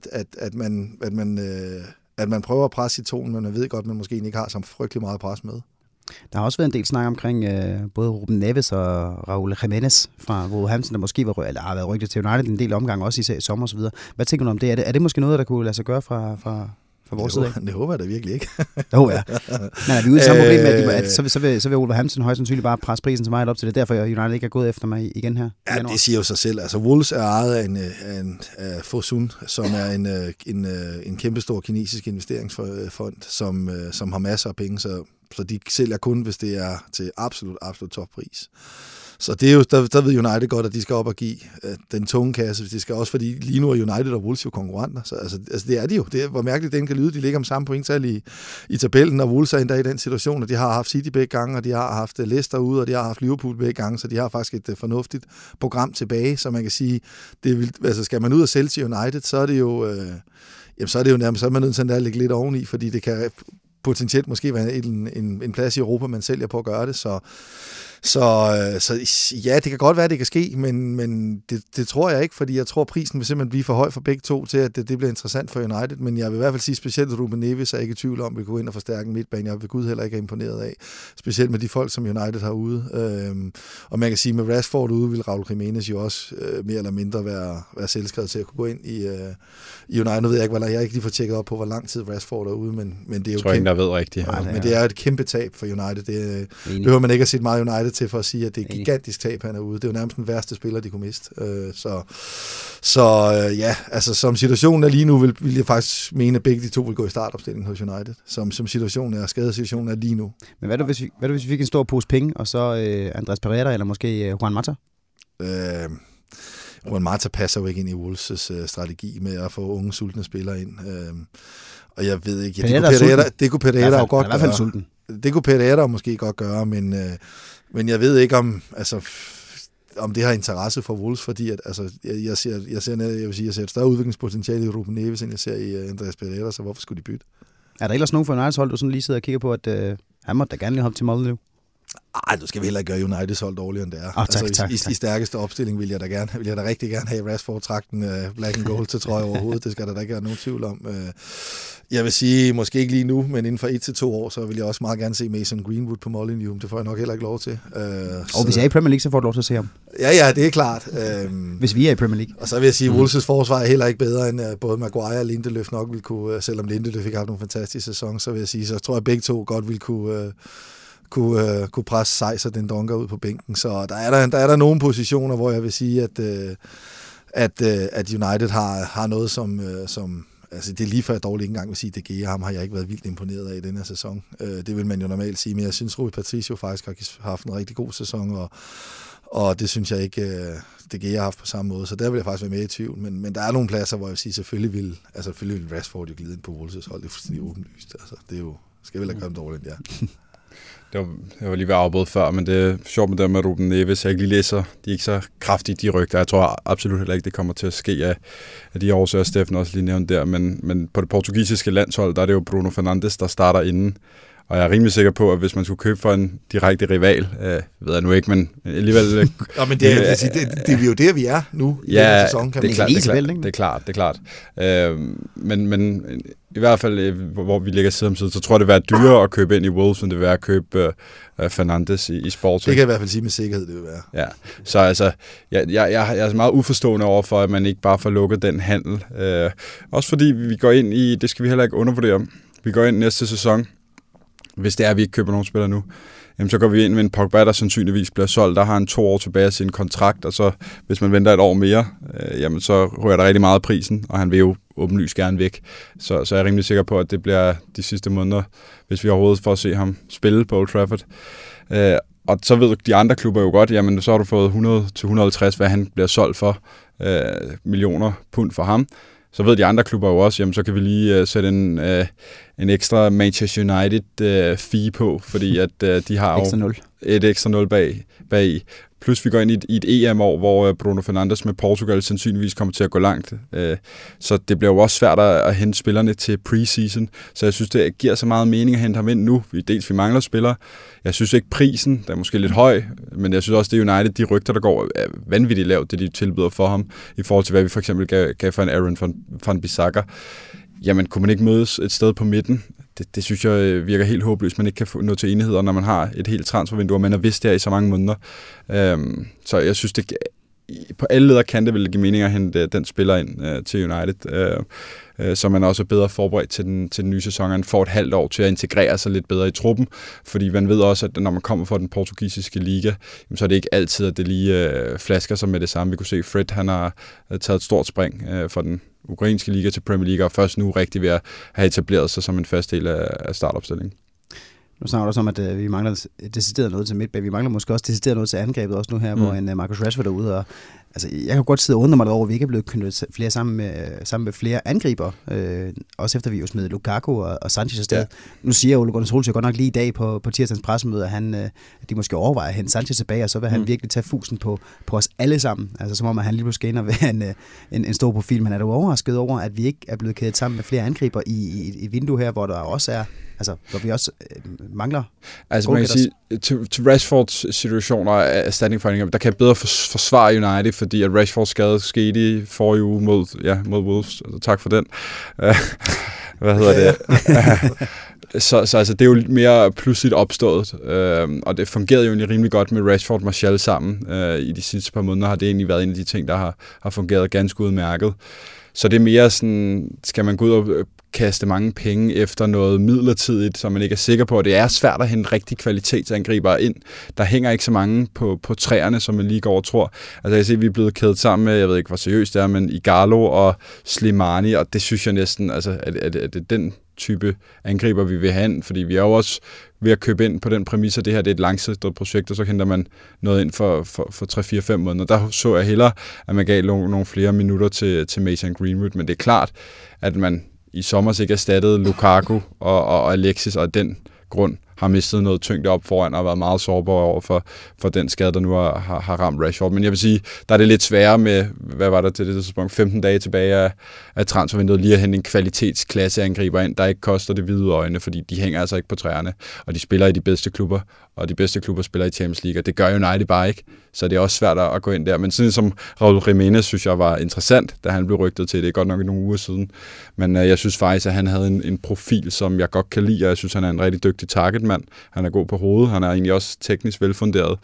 at man prøver at presse citronen, men man ved godt, at man måske ikke har så frygtelig meget pres med. Der har også været en del snak omkring både Ruben Neves og Raúl Jiménez fra Wolverhampton, der måske har været rygtet til United en del omgang, også i sommer og så videre. Hvad tænker du om det? Er det måske noget, der kunne lade sig gøre fra vores side af? Det håber jeg da virkelig ikke. Jo, ja. Men er vi ude i samme problem med, at så vil Wolverhampton højst sandsynligt bare presse prisen så meget op til det, derfor United ikke er gået efter mig igen her? Ja, det siger jo sig selv. Altså, Wolves er ejet af Fosun, som er en kæmpestor kinesisk investeringsfond, som har masser af penge, så de sælger kun, hvis det er til absolut toppris. Så det er jo, der ved United godt, at de skal op og give den tunge kasse. Det skal også, fordi lige nu er United og Wolves jo konkurrenter. Så altså det er de jo. Det er, hvor mærkeligt den kan lyde. De ligger om samme pointtal i tabellen, og Wolves er endda i den situation, at de har haft City begge gange, og de har haft Leicester ude, og de har haft Liverpool begge gange, så de har faktisk et fornuftigt program tilbage, så man kan sige, skal man ud og sælge til United, så er det jo, så er man nødt til at lægge lidt oveni, fordi det kan potentielt måske være en plads i Europa, man sælger på at gøre det, så Så ja, det kan godt være, at det kan ske, men det tror jeg ikke, fordi jeg tror, prisen vil simpelthen blive for høj for begge to til, at det bliver interessant for United. Men jeg vil i hvert fald sige, specielt Ruben Neves er ikke i tvivl om, at vi går ind og forstærke en midtbane. Jeg vil Gud heller ikke er imponeret af, specielt med de folk, som United har ude. Og man kan sige, med Rashford ude, vil Raul Jimenez jo også mere eller mindre være selvskrevet til at kunne gå ind i United. Nu ved jeg ikke, jeg har ikke lige fået tjekket op på, hvor lang tid Rashford er ude, men det er jo tror ingen, der ved rigtigt. Ja, men det er et kæmpe tab for United. Det behøver man ikke at se meget United til for at sige, at det er et gigantisk tab, han er ude. Det er jo nærmest den værste spiller, de kunne miste. Ja, altså som situationen er lige nu, vil jeg faktisk mene, at begge de to vil gå i startopstillingen hos United. Som situationen er, skadesituationen er lige nu. Men hvad hvis vi fik en stor pose penge, og så Andres Pereira, eller måske Juan Mata? Juan Mata passer jo ikke ind i Wolves' strategi med at få unge, sultne spillere ind. Og jeg ved ikke, det kunne Pereira jo godt gøre. I hvert fald sulten. Det kunne Pereira måske godt gøre, men jeg ved ikke om det har interesse for Wolves, fordi at, altså, jeg ser et større udviklingspotentiale i Ruben Neves, end jeg ser i Andreas Pereira, så hvorfor skulle de bytte? Er der ellers nogen for Uniteds hold, du sådan lige sidder og kigger på, at han måtte da gerne lige hoppe til Molde nu? Ej, du skal vi heller ikke gøre Uniteds hold dårligere, end det er. Tak. I stærkeste opstilling vil jeg da rigtig gerne have Rashford tragten black and gold til trøje overhovedet. Det skal der da ikke være nogen tvivl om. Jeg vil sige, måske ikke lige nu, men inden for 1 til 2 år, så vil jeg også meget gerne se Mason Greenwood på Molineux. Det får jeg nok heller ikke lov til. Og hvis jeg er i Premier League, så får du lov til at se ham. Ja, det er klart. Hvis vi er i Premier League. Og så vil jeg sige, at Wolves' forsvar er heller ikke bedre, end både Maguire og Lindeløf nok vil kunne, selvom Lindeløf ikke har haft nogle fantastiske sæson, så vil jeg sige, så tror jeg, at begge to godt vil kunne presse Sejs og den Donker ud på bænken. Så der er der nogle positioner, hvor jeg vil sige, at United har noget, som altså det er lige før jeg dårligt ikke engang vil sige, at De Gea, ham har jeg ikke været vildt imponeret af i denne sæson. Det vil man jo normalt sige, men jeg synes, Rui Patricio faktisk har haft en rigtig god sæson, og det synes jeg ikke, De Gea har haft på samme måde, så der vil jeg faktisk være med i tvivl. Men der er nogle pladser, hvor jeg vil sige, selvfølgelig vil Rashford jo glide ind på Wolves' hold, det er fuldstændig åbenlyst. Altså, det er jo, skal vel ikke gøre dem dårligt, ja. Jeg var lige ved at afbryde før, men det er sjovt med det med Ruben Neves. Jeg ikke lige læser, de er ikke så kraftige, de rygter. Jeg tror absolut heller ikke, det kommer til at ske af de årsager, Steffen også lige nævnte der. Men på det portugisiske landshold, der er det jo Bruno Fernandes, der starter inden. Og jeg er rimelig sikker på, at hvis man skulle købe for en direkte rival, ved jeg nu ikke, men alligevel... Nå, men det er jo der, vi er nu i ja, den sæson, kan man sige. Det er klart. Men i hvert fald, hvor vi ligger side om side, så tror jeg, det vil være dyrere at købe ind i Wolves, end det vil være at købe Fernandes i Sporting. Det kan jeg i hvert fald sige med sikkerhed, det vil være. Ja, så altså, jeg er meget uforstående over for, at man ikke bare får lukket den handel. Også fordi vi går ind i, det skal vi heller ikke undervurdere, vi går ind næste sæson, hvis det er, at vi ikke køber nogen spillere nu, jamen så går vi ind med en Pogba, der sandsynligvis bliver solgt. Der har han 2 år tilbage af sin kontrakt, og så hvis man venter 1 år mere, jamen så rører der rigtig meget af prisen, og han vil jo åbenlyst gerne væk. Så jeg er rimelig sikker på, at det bliver de sidste måneder, hvis vi overhovedet får at se ham spille på Old Trafford. Og så ved de andre klubber jo godt, jamen så har du fået 100-150, hvad han bliver solgt for, millioner pund for ham. Så ved de andre klubber jo også, jamen så kan vi lige sætte en ekstra Manchester United fee på, fordi at de har jo et ekstra 0 bag. Plus vi går ind i et EM-år, hvor Bruno Fernandes med Portugal sandsynligvis kommer til at gå langt. Så det bliver jo også svært at hente spillerne til preseason. Så jeg synes, det giver så meget mening at hente ham ind nu. Vi mangler spillere. Jeg synes ikke prisen, der er måske lidt høj, men jeg synes også, det er United, de rygter, der går vanvittigt lavt, det de tilbyder for ham, i forhold til hvad vi for eksempel gav for en Aaron van Bissaka. Jamen, kunne man ikke mødes et sted på midten? Det synes jeg virker helt håbløst, man ikke kan nå til enigheder, når man har et helt transfervindue, og man har vidst det her i så mange måneder. Så jeg synes, det på alle leder kan det vel give mening at hente den spiller ind til United, så man også er bedre forberedt til den nye sæson, og får et halvt år til at integrere sig lidt bedre i truppen, fordi man ved også, at når man kommer fra den portugisiske liga, så er det ikke altid, at det lige flasker sig med det samme. Vi kunne se, Fred han har taget et stort spring fra den ukrainske liga til Premier League, og først nu rigtig ved at have etableret sig som en fast del af startopstillingen. Nu snakker du også om, at vi mangler decideret noget til midtbane. Vi mangler måske også decideret noget til angrebet også nu her, hvor en Marcus Rashford er ude. Og, Altså, jeg kan godt sidde og undre mig over, at vi ikke er blevet knyttet flere sammen med flere angriber. Også efter vi jo smed Lukaku og Sanchez afsted. Ja. Nu siger Ole Gunnar Solskjaer godt nok lige i dag på tirsdagens pressemøde, at de måske overvejer at hente Sanchez tilbage, og så vil han virkelig tage fusen på os alle sammen. Altså, som om han lige pludselig skal ind og være en stor profil. Men er du overrasket over, at vi ikke er blevet kædet sammen med flere angriber i et vindue her, hvor der også er... Altså, hvor vi også mangler... Altså, man kan sige, til Rashfords situationer af erstatningsforhandlinger, der kan jeg bedre forsvare United, fordi at Rashfords skade skete i forrige uge mod Wolves. Altså, tak for den. Hvad hedder det? Så altså, det er jo mere pludseligt opstået, og det fungerede jo egentlig rimelig godt med Rashford og Martial sammen. I de sidste par måneder har det egentlig været en af de ting, der har fungeret ganske udmærket. Så det er mere sådan, skal man gå ud og kaste mange penge efter noget midlertidigt, så man ikke er sikker på, at det er svært at hente rigtig kvalitetsangriber ind. Der hænger ikke så mange på træerne, som man lige går og tror. Altså jeg kan se, at vi er blevet kædet sammen med, jeg ved ikke, hvor seriøst det er, men Igalo og Slimani, og det synes jeg næsten, altså er det den type angriber, vi vil have ind, fordi vi er jo også ved at købe ind på den præmis, at det her det er et langsigtet projekt, og så henter man noget ind for 3-4-5 måneder. Der så jeg hellere, at man gav nogle flere minutter til Mason Greenwood, men det er klart, at man i sommer ikke erstattede Lukaku og Alexis, og af den grund har mistet noget tyngde op foran og været meget sårbar over for den skade, der nu har ramt Rashford. Men jeg vil sige, der er det lidt sværere med, hvad var der til det tidspunkt, 15 dage tilbage af transfervinduet, lige at hente en kvalitetsklasseangriber ind, der ikke koster det hvide øjne, fordi de hænger altså ikke på træerne, og de spiller i de bedste klubber, og de bedste klubber spiller i Champions League, og det gør United bare ikke, så det er også svært at gå ind der. Men sådan som Raúl Jiménez, synes jeg var interessant, da han blev rygtet til det, godt nok i nogle uger siden. Men jeg synes faktisk, at han havde en profil, som jeg godt kan lide, og jeg synes, han er en rigtig dygtig targetmand. Han er god på hovedet, han er egentlig også teknisk velfunderet.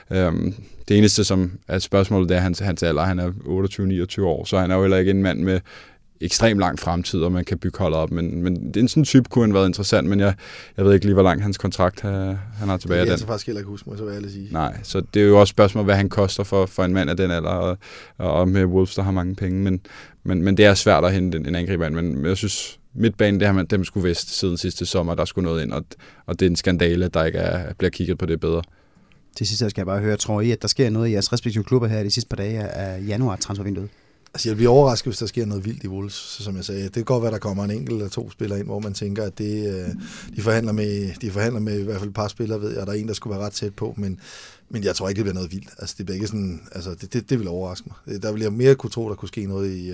Det eneste, som er spørgsmålet, det er hans alder. Han er 28-29 år, så han er jo heller ikke en mand med ekstremt lang fremtid, og man kan bygge holdet op. Men det er en sådan type, kunne han været interessant, men jeg ved ikke lige, hvor lang hans kontrakt han har tilbage. Det kan jeg faktisk heller ikke huske, må jeg så ærligt sige. Nej, så det er jo også spørgsmål, hvad han koster for en mand af den alder, og med Wolves, der har mange penge. Men det er svært at hente en angriber ind, men jeg synes, midtbanen, det har man dem skulle vest siden sidste sommer, der skulle noget ind, og det er en skandale, der ikke bliver kigget på det bedre. Til sidst skal jeg bare høre, tror I, at der sker noget i jeres respektive klubber her de sidste par dage af januar-transfervinduet? Altså, jeg bliver overrasket, hvis der sker noget vildt i Wolves, som jeg sagde. Det kan godt være, der kommer en enkelt eller to spillere ind, hvor man tænker, at de forhandler med i hvert fald et par spillere, ved jeg, og der er en, der skulle være ret tæt på, men jeg tror ikke, det bliver noget vildt. Altså, det bliver ikke sådan, altså, det vil overraske mig. Der vil jeg mere kunne tro, der kunne ske noget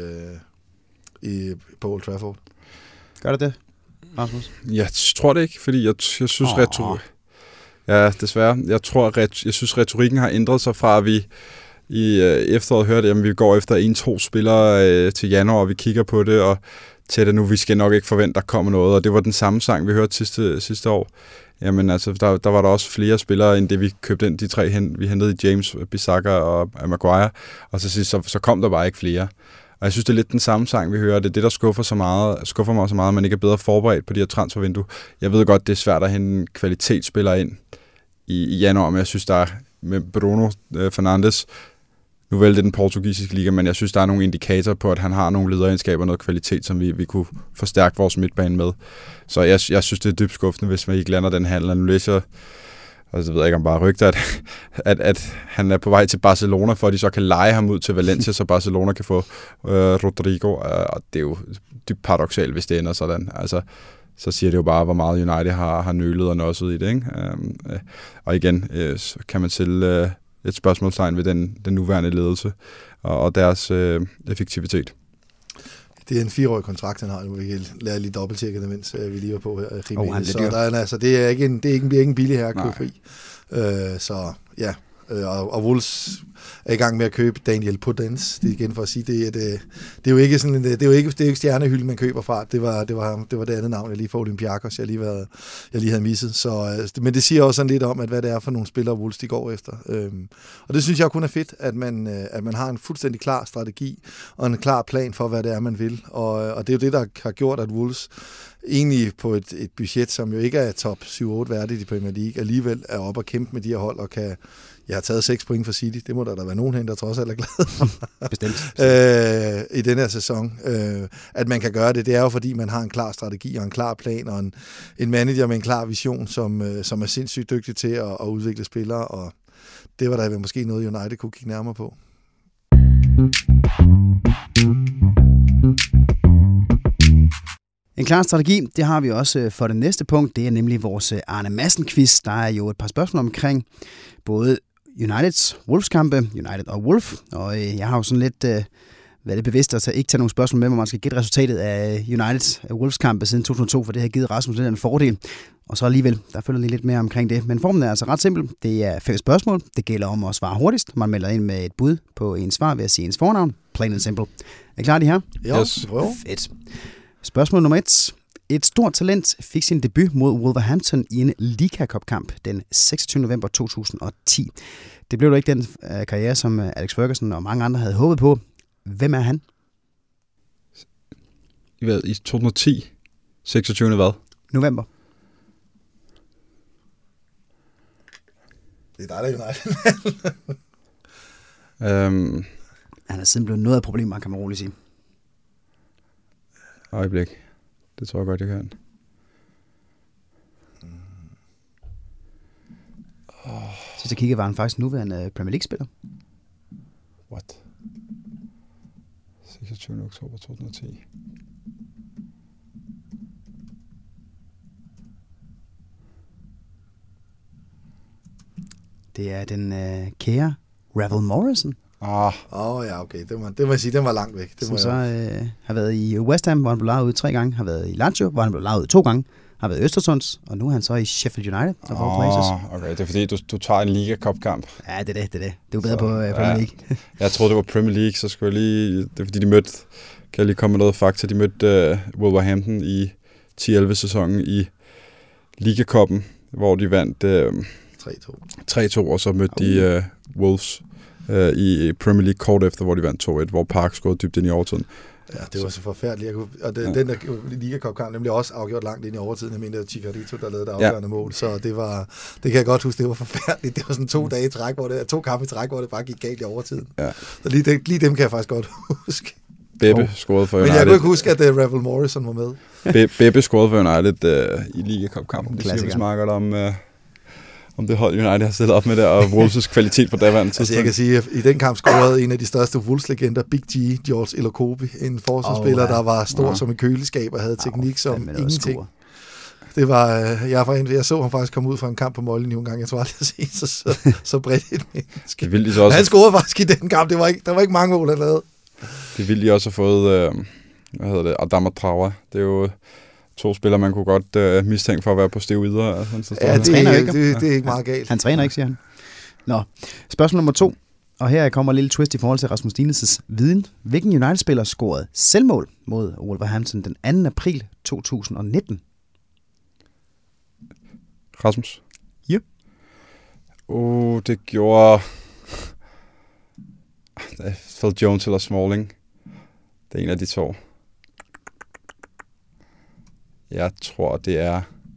på Old Trafford. Gør det, Rasmus? Jeg tror det ikke, fordi jeg synes ja, desværre. Jeg synes, retorikken har ændret sig fra, at vi i efteråret hørte, at vi går efter 1-2 spillere til januar, og vi kigger på det, og til det nu, vi skal nok ikke forvente, der kommer noget. Og det var den samme sang, vi hørte sidste år. Jamen altså, der var der også flere spillere, end det vi købte ind, de tre vi hentede i James, Bissaka og Maguire, og så kom der bare ikke flere. Og jeg synes, det er lidt den samme sang, vi hører. Det er det, der skuffer mig så meget, at man ikke er bedre forberedt på de her transfervindue. Jeg ved godt, det er svært at hente kvalitetsspillere ind i januar, men jeg synes, der er med Bruno Fernandes, nu vel det er den portugisiske liga, men jeg synes, der er nogle indikatorer på, at han har nogle lederegenskaber og noget kvalitet, som vi kunne forstærke vores midtbane med. Så jeg synes, det er dybt skuffende, hvis man ikke lander den handel. Nu læser og så ved jeg ikke om bare rygter, at han er på vej til Barcelona, for at de så kan leje ham ud til Valencia, så Barcelona kan få Rodrigo, og det er jo dybt paradoksalt, hvis det ender sådan. Altså, så siger det jo bare, hvor meget United har nølet og nosset i det, ikke? Og igen, kan man stille et spørgsmålstegn ved den nuværende ledelse og deres effektivitet. Det er en 4-årig kontrakt, han har nu. Vi kan lade lige dobbelttjekke det, mens vi lige var på her. Så det er ikke en billig her at købe fri. Så ja, og Wolves er i gang med at købe Daniel Podence. Det er igen for at sige, det er jo ikke sådan det er jo ikke stjernehylden, man køber fra. Det var det andet navn, jeg lige for Olympiakos, jeg lige havde misset. Så, men det siger også sådan lidt om, at hvad det er for nogle spillere, Wolves de går efter. Og det synes jeg kun er fedt, at man har en fuldstændig klar strategi og en klar plan for, hvad det er, man vil. Og det er jo det, der har gjort, at Wolves egentlig på et budget, som jo ikke er top 7-8 værdigt i Premier League, alligevel er oppe og kæmpe med de her hold og kan... Jeg har taget 6 point for City. Det må der være nogen hen, der trods alt er glad for. Bestemt. I den her sæson. At man kan gøre det, det er jo fordi, man har en klar strategi og en klar plan og en manager med en klar vision, som er sindssygt dygtig til at udvikle spillere. Og det var der måske noget, United kunne kigge nærmere på. En klar strategi, det har vi også for det næste punkt. Det er nemlig vores Arne Madsen-quiz. Der er jo et par spørgsmål omkring både Uniteds Wolves-kampe, United og Wolf. Og jeg har jo sådan lidt været lidt bevidst at ikke tage nogle spørgsmål med, hvor man skal gætte resultatet af Uniteds Wolves-kampe siden 2002, for det har givet Rasmus lidt en fordel. Og så alligevel, der følger lige lidt mere omkring det. Men formen er altså ret simpel. Det er 5 spørgsmål. Det gælder om at svare hurtigst. Man melder ind med et bud på en svar ved at sige ens fornavn. Plain and simple. Er I klar, de her? Yes. Fedt. Spørgsmål nummer 1. Et stort talent fik sin debut mod Wolverhampton i en Liga Cup-kamp den 26. november 2010. Det blev jo ikke den karriere, som Alex Ferguson og mange andre havde håbet på. Hvem er han? I 2010? 26. hvad? November. Det er dig, der er United. Han er siden blevet noget af problemer, kan man roligt sige. Øjeblik. Det tror jeg godt, jeg kan. Så jeg kigger, var han faktisk nuværende Premier League-spiller. What? 26. oktober 2010. Det er den kære Ravel Morrison. Ja, okay. Det må jeg sige, den var langt væk. Det som så har været i West Ham, hvor han blev lejet ud 3 gange, har været i Lazio, hvor han blev lejet ud 2 gange, har været i Østersunds, og nu er han så i Sheffield United. Okay, det er fordi, du tager en Liga Cup-kamp. Ja, det er det. Det er jo bedre på Premier League. Jeg troede, det var Premier League, så skulle jeg lige... Det er fordi, de mødte... Kan jeg lige komme med noget fakta? De mødte Wolverhampton i 10-11-sæsonen i Liga Cup'en, hvor de vandt 3-2, og så mødte de Wolves i Premier League kort efter, hvor de vandt 2-1, hvor Park skåede dybt ind i overtiden. Ja, det var så forfærdeligt. Og den der Liga Cup-kamp nemlig også afgjort langt ind i overtiden. Jeg mener, det var Chicharito, der lavede det afgørende mål. Så det kan jeg godt huske, det var forfærdeligt. Det var sådan 2 dage i træk, 2 kampe i træk, hvor det bare gik galt i overtiden. Ja. Så lige dem kan jeg faktisk godt huske. Beppe scorede for United. Men jeg kunne ikke huske, at Ravel Morrison var med. Beppe scorede for United i Liga Cup-kampen. Det siger vi snakker om det hold United har stillet op med det, og Wolves' kvalitet på daværende tidspunkt. Altså jeg kan sige, at i den kamp scorede en af de største Wolves-legender, Big G, George Elokobi, en forsvarsspiller, der var stor som et køleskab og havde teknik som ingenting. Det var, jeg så ham faktisk komme ud fra en kamp på Molyneux en gang. Jeg tror aldrig at se så bredt et menneske. Han scorede faktisk i den kamp. Der var ikke mange mål, han lavede. Det ville de også have fået, Adama Traore. Det er jo 2 spillere, man kunne godt mistænke for at være på steroider. Altså, ja, det er ikke meget galt. Han træner ikke, siger han. Nå, spørgsmål nummer 2. Og her kommer et lille twist i forhold til Rasmus Dinesen' viden. Hvilken United-spiller scorede selvmål mod Wolverhampton den 2. april 2019? Rasmus? Ja. Det gjorde... Phil Jones eller Smalling. Det er en af de 2. Jeg tror, det er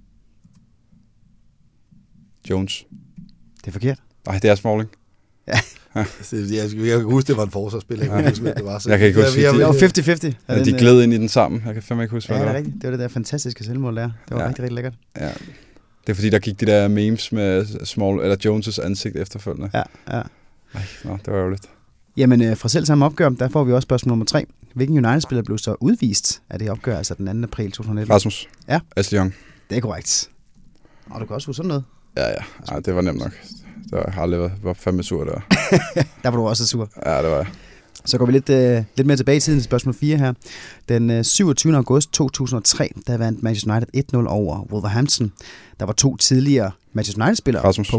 Jones. Det er forkert. Nej, det er Smalling. Ja. Jeg kan huske, det var en forsvarsspiller. Jeg kan ikke huske, det var 50-50. De gled ind i den sammen. Jeg kan fandme ikke huske, hvad det var. Det var det der fantastiske selvmål der. Det var rigtig, rigtig lækkert. Ja. Det er fordi, der gik de der memes med Jones' ansigt efterfølgende. Ja. Det var ærgerligt. Jamen, fra selv samme opgør, der får vi også spørgsmål nummer 3. Hvilken United-spiller blev så udvist af det opgør, altså den 2. april 2019? Rasmus. Ja. Ashley Young. Det er korrekt. Og du kan også huske sådan noget. Ja. Ej, det var nemt nok. Det har aldrig været fandme sur der. Der var du også sur. Ja, det var jeg. Så går vi lidt mere tilbage i tiden til spørgsmål 4 her. Den 27. august 2003, der vandt Manchester United 1-0 over Wolverhampton. Der var 2 tidligere Manchester United-spillere på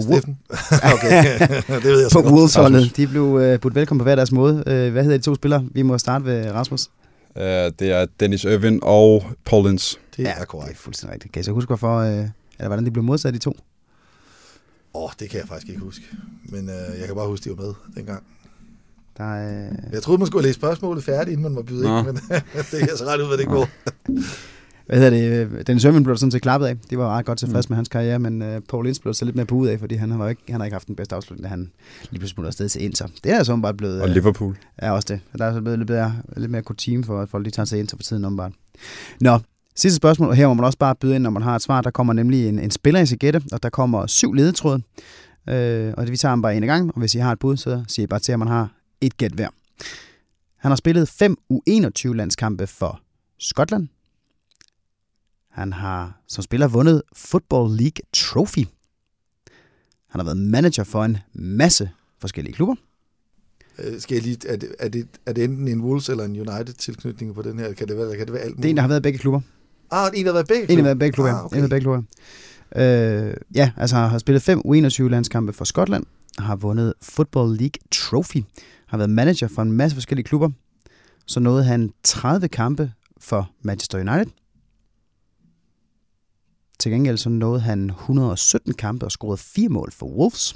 Wolves-holdet. De blev budt velkommen på hver deres måde. Hvad hedder de 2 spillere? Vi må starte ved Rasmus. Det er Dennis Irwin og Paul Ince. Det er korrekt. Det er fuldstændig rigtigt. Kan I så huske, hvorfor, eller hvordan de blev modsat, de 2? Det kan jeg faktisk ikke huske. Men jeg kan bare huske, de var med dengang. Jeg troede, man skulle læse spørgsmålet færdigt, inden man var byde ind, men det kan jeg så ret ud, hvad det går. Hvad hedder det? Dennis Irwin blev sådan set klappet af. De var ret godt tilfreds med hans karriere, men Paul Ince blev så lidt mere på ud af, fordi han har ikke haft den bedste afslutning, da han lige pludselig smuttede afsted til Inter. Det er så bare blevet... Og Liverpool. Ja, også det. Der er så blevet lidt mere kutyme for, at folk lige tager til Inter for tiden åbenbart. Nå, sidste spørgsmål, og her må man også bare byde ind, når man har et svar. Der kommer nemlig en spiller, I skal gætte, og der kommer 7 ledetråde. Og vi tager dem bare en gang, og hvis I har et bud, så siger I bare til, at man har et gæt hver. Han har spillet 5 U21-landskampe for Skotland. Han har som spiller vundet Football League Trophy. Han har været manager for en masse forskellige klubber. Skal jeg lige, er det enten en Wolves eller en United-tilknytning på den her? Kan det være alt muligt? Det er en, der har været i begge klubber. En, der har været i begge klubber? En, der har været i begge klubber, okay. En, der har været i begge klubber. Altså har spillet 5 U21-landskampe for Skotland. Har vundet Football League Trophy. Har været manager for en masse forskellige klubber. Så nåede han 30 kampe for Manchester United. Til gengæld så nåede han 117 kampe og scorede 4 mål for Wolves.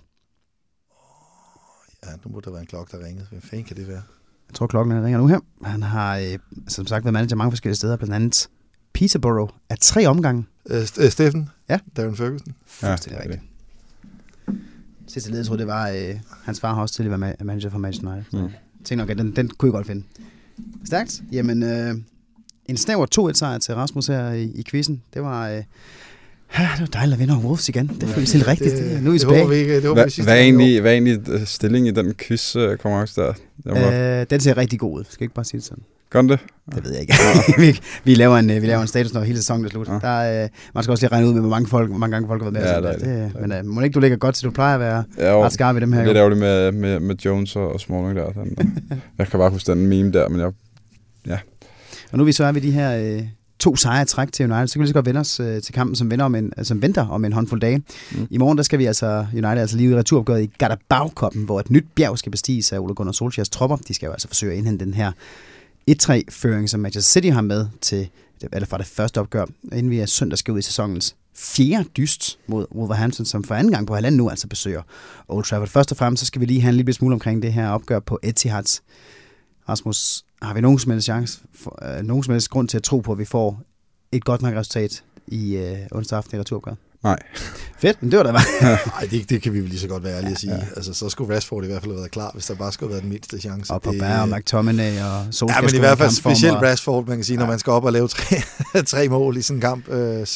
Ja, nu må der være en klokke, der ringede. Hvem fanden kan det være? Jeg tror, klokken ringer nu her. Han har, som sagt, været manager mange forskellige steder, blandt andet Peterborough af 3 omgange. Steffen? Ja. Darren Ferguson? Fuldstændig rigtigt. Sidste led, jeg tror, det var, hans far har også tidligere været manager for Manchester United. Jeg tænkte nok, at den kunne jeg godt finde. Stærkt. Jamen, en snæver 2-1-sejr til Rasmus her i quizzen. Det var... det var dejligt at vinde over Wolves igen. Det føles helt rigtigt. Nu er vi tilbage. Hvad er egentlig stilling i den quiz-konkurrence der? Den ser rigtig god ud. Skal jeg ikke bare sige det sådan? Gør det? Det ved jeg ikke. vi laver en status, når hele sæsonen er slut. Ja. Man skal også lige regne ud med, hvor mange gange folk har været med. Men må ikke du ligger godt til, du plejer at være ret skarp i dem her. Det er lidt ærgerligt med Jones og Smalling der. Jeg kan bare huske den meme der, men Og nu er vi de her 2 sejre træk til United, så kan vi lige så godt vende os til kampen, som venter om en håndfuld dage. I morgen der skal vi United lige i returopgøret i Carabao-cupen, hvor et nyt bjerg skal bestiges af Ole Gunnar Solskjærs tropper. De skal jo altså forsøge at indhente den her 1-3-føring, som Manchester City har med fra det første opgør, inden vi søndag skal ud i sæsonens 4. dyst mod Wolverhampton, som for anden gang på halvanden nu altså besøger Old Trafford. Først og fremmest så skal vi lige have en lille smule omkring det her opgør på Etihad. Rasmus, har vi nogen som helst grund til at tro på, at vi får et godt nok resultat i onsdag aften i returopgøret? Nej. Fedt, men det var da bare. Nej, det kan vi jo lige så godt være ærlige at sige. Ja. Altså, så skulle Rashford i hvert fald have været klar, hvis der bare skulle have været den mindste chance. Og Pogba og McTominay og Solskjaer. Ja, men i hvert fald specielt Rashford, man kan sige, når man skal op og lave 3 mål i sådan en kamp.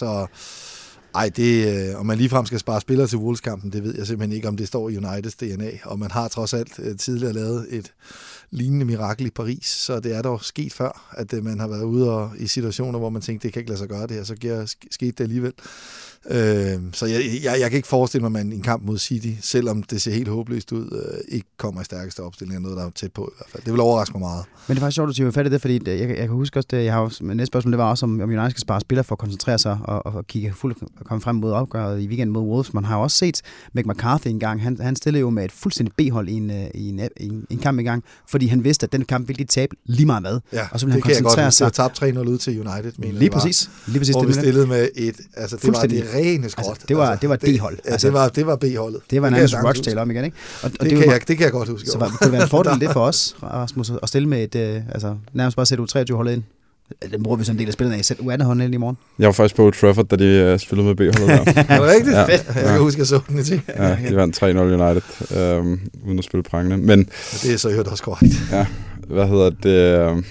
Om man ligefrem skal spare spillere til Wolves-kampen, det ved jeg simpelthen ikke, om det står i Uniteds DNA. Og man har trods alt tidligere lavet et lignende mirakel i Paris, så det er dog sket før, at man har været ude i situationer, hvor man tænkte, det kan ikke lade sig gøre det her, så skete det alligevel. Så jeg kan ikke forestille mig, at man i en kamp mod City, selvom det ser helt håbløst ud, ikke kommer i stærkeste opstilling, noget der er tæt på i hvert fald. Det vil overraske mig meget. Men det er faktisk sjovt, at du fat i det, fordi jeg kan huske også, det, jeg har også, næste spørgsmål, det var også, om United skal spare spillere for at koncentrere sig og kigge fuldt og komme frem mod opgøret i weekenden mod Wolves. Man har også set Mick McCarthy en gang. Han stillede jo med et fuldstændig B-hold i en kamp en gang, fordi han vidste, at den kamp ville de tabe lige meget hvad. Ja, og så ville han koncentrere sig. Det tabt 3-0 ud til United, mener lige præcis. Hvor vi stillede med et, altså det var det rene skråt. Altså, det var D-hold. Det var B-holdet. Det var nærmest Rochdale om igen, ikke? Og det kan jeg godt huske. Så det kunne være en fordel det for os, Rasmus, at stille med et, nærmest bare sætte U23-holdet ind. Den bruger vi sådan en del af spillerne af. Sæt U18-holdet ind i morgen. Jeg var faktisk på Old Trafford, da de spillede med B-holdet der. Er det rigtigt? Ja. Jeg kan huske, at jeg så den i ting. Ja, de vandt 3-0 United, uden at spille prangende. Men det er så hørt også korrekt. Ja, hvad hedder det?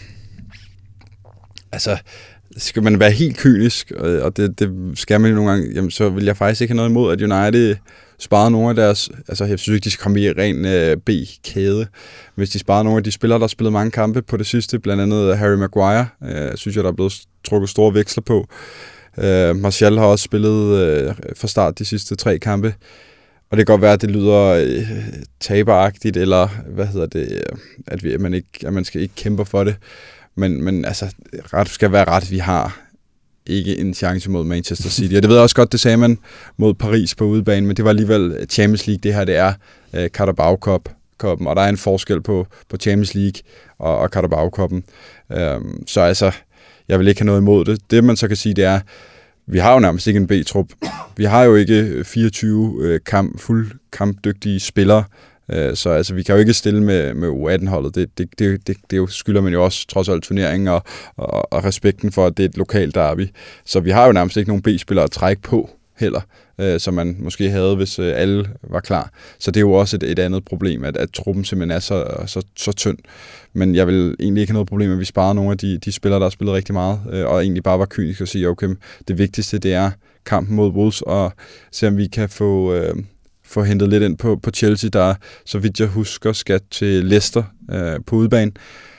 Skal man være helt kynisk, og det skal man jo nogle gange, jamen, så vil jeg faktisk ikke have noget imod, at United sparede nogle af deres, altså jeg synes ikke, de skal komme i ren B-kæde. Hvis de sparede nogle af de spillere, der har spillet mange kampe på det sidste, blandt andet Harry Maguire, synes jeg, der er blevet trukket store veksler på. Martial har også spillet fra start de sidste 3 kampe, og det kan godt være, at det lyder taberagtigt, eller hvad hedder det, at man skal ikke kæmpe for det. Men altså, ret skal være ret, vi har ikke en chance mod Manchester City. Og det ved jeg også godt, det sagde man mod Paris på udebane, men det var alligevel Champions League, det her det er Carabao Cup-koppen, og der er en forskel på Champions League og Carabao Cuppen. Så altså, jeg vil ikke have noget imod det. Det man så kan sige, det er, vi har jo nærmest ikke en B-trup. Vi har jo ikke 24 fuld kampdygtige spillere. Så altså, vi kan jo ikke stille med U18-holdet. Det skylder man jo også trods alt turneringen og respekten for, at det er et lokalt derby. Så vi har jo nærmest ikke nogen B-spillere at trække på heller, som man måske havde, hvis alle var klar. Så det er jo også et andet problem, at truppen simpelthen er så tynd. Men jeg vil egentlig ikke have noget problem med, at vi sparer nogle af de spillere, der har spillet rigtig meget, og egentlig bare var kynisk og sige, okay, det vigtigste det er kampen mod Wolves, og se om vi kan få hentet lidt ind på Chelsea, der, så vidt jeg husker, skal til Leicester på udebane.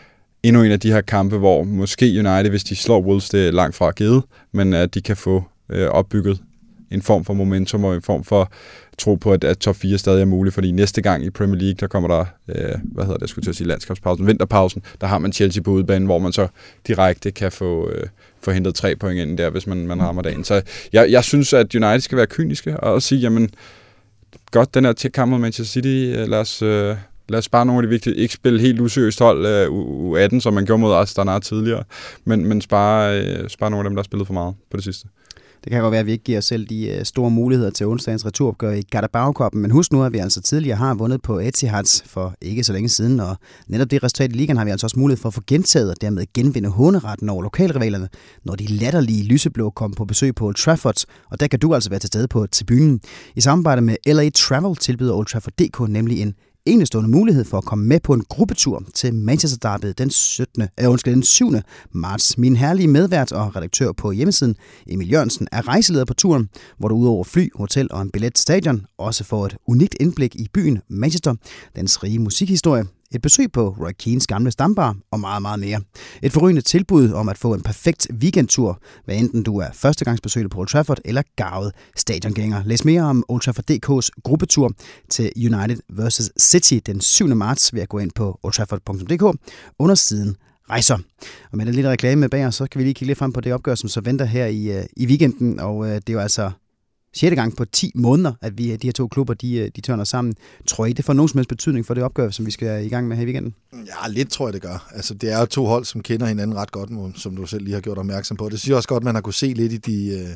endnu en af de her kampe, hvor måske United, hvis de slår Wolves, det er langt fra givet, men at de kan få opbygget en form for momentum og en form for tro på, at top 4 stadig er muligt, fordi næste gang i Premier League, der kommer der, landskabspausen, vinterpausen, der har man Chelsea på udebane, hvor man så direkte kan få hentet 3 point ind der, hvis man rammer dagen. Så jeg synes, at United skal være kyniske og sige, jamen, godt, den her kamp mod Manchester City, lad os spare nogle af de vigtige, ikke spille helt useriøst hold U18, som man gjorde mod Astana tidligere, men spare nogle af dem, der har spillet for meget på det sidste. Det kan godt være, at vi ikke giver os selv de store muligheder til onsdagens returopgør i Carabao-cupen, men husk nu, at vi altså tidligere har vundet på Etihad for ikke så længe siden, og netop det resultat i ligaen har vi altså også mulighed for at få gentaget og dermed genvinde håneretten over lokalrivalerne, når de latterlige lyseblå kommer på besøg på Old Trafford, og der kan du altså være til stede på tribunen. I samarbejde med LA Travel tilbyder Old Trafford DK nemlig en enestående mulighed for at komme med på en gruppetur til Manchester Derby den 7. marts. Min herlige medvært og redaktør på hjemmesiden, Emil Jørgensen, er rejseleder på turen, hvor du udover fly, hotel og en billet til stadion også får et unikt indblik i byen Manchester, dens rige musikhistorie, et besøg på Roy Keanes gamle stambar og meget, meget mere. Et forrygende tilbud om at få en perfekt weekendtur, hvad enten du er førstegangsbesøgende på Old Trafford eller garvet stadiongænger. Læs mere om Old Trafford DK's gruppetur til United vs. City den 7. marts ved at gå ind på oldtrafford.dk under siden rejser. Og med den lille reklame bag os, så kan vi lige kigge lidt frem på det opgør, som så venter her i weekenden, og det er jo altså 6. gang på 10 måneder, at de her to klubber, de tørner sammen. Tror I, det får nogen som helst betydning for det opgør, som vi skal i gang med her i weekenden? Ja, lidt tror jeg, det gør. Altså, det er jo 2 hold, som kender hinanden ret godt, som du selv lige har gjort opmærksom på. Det synes jeg også godt, man har kunne se lidt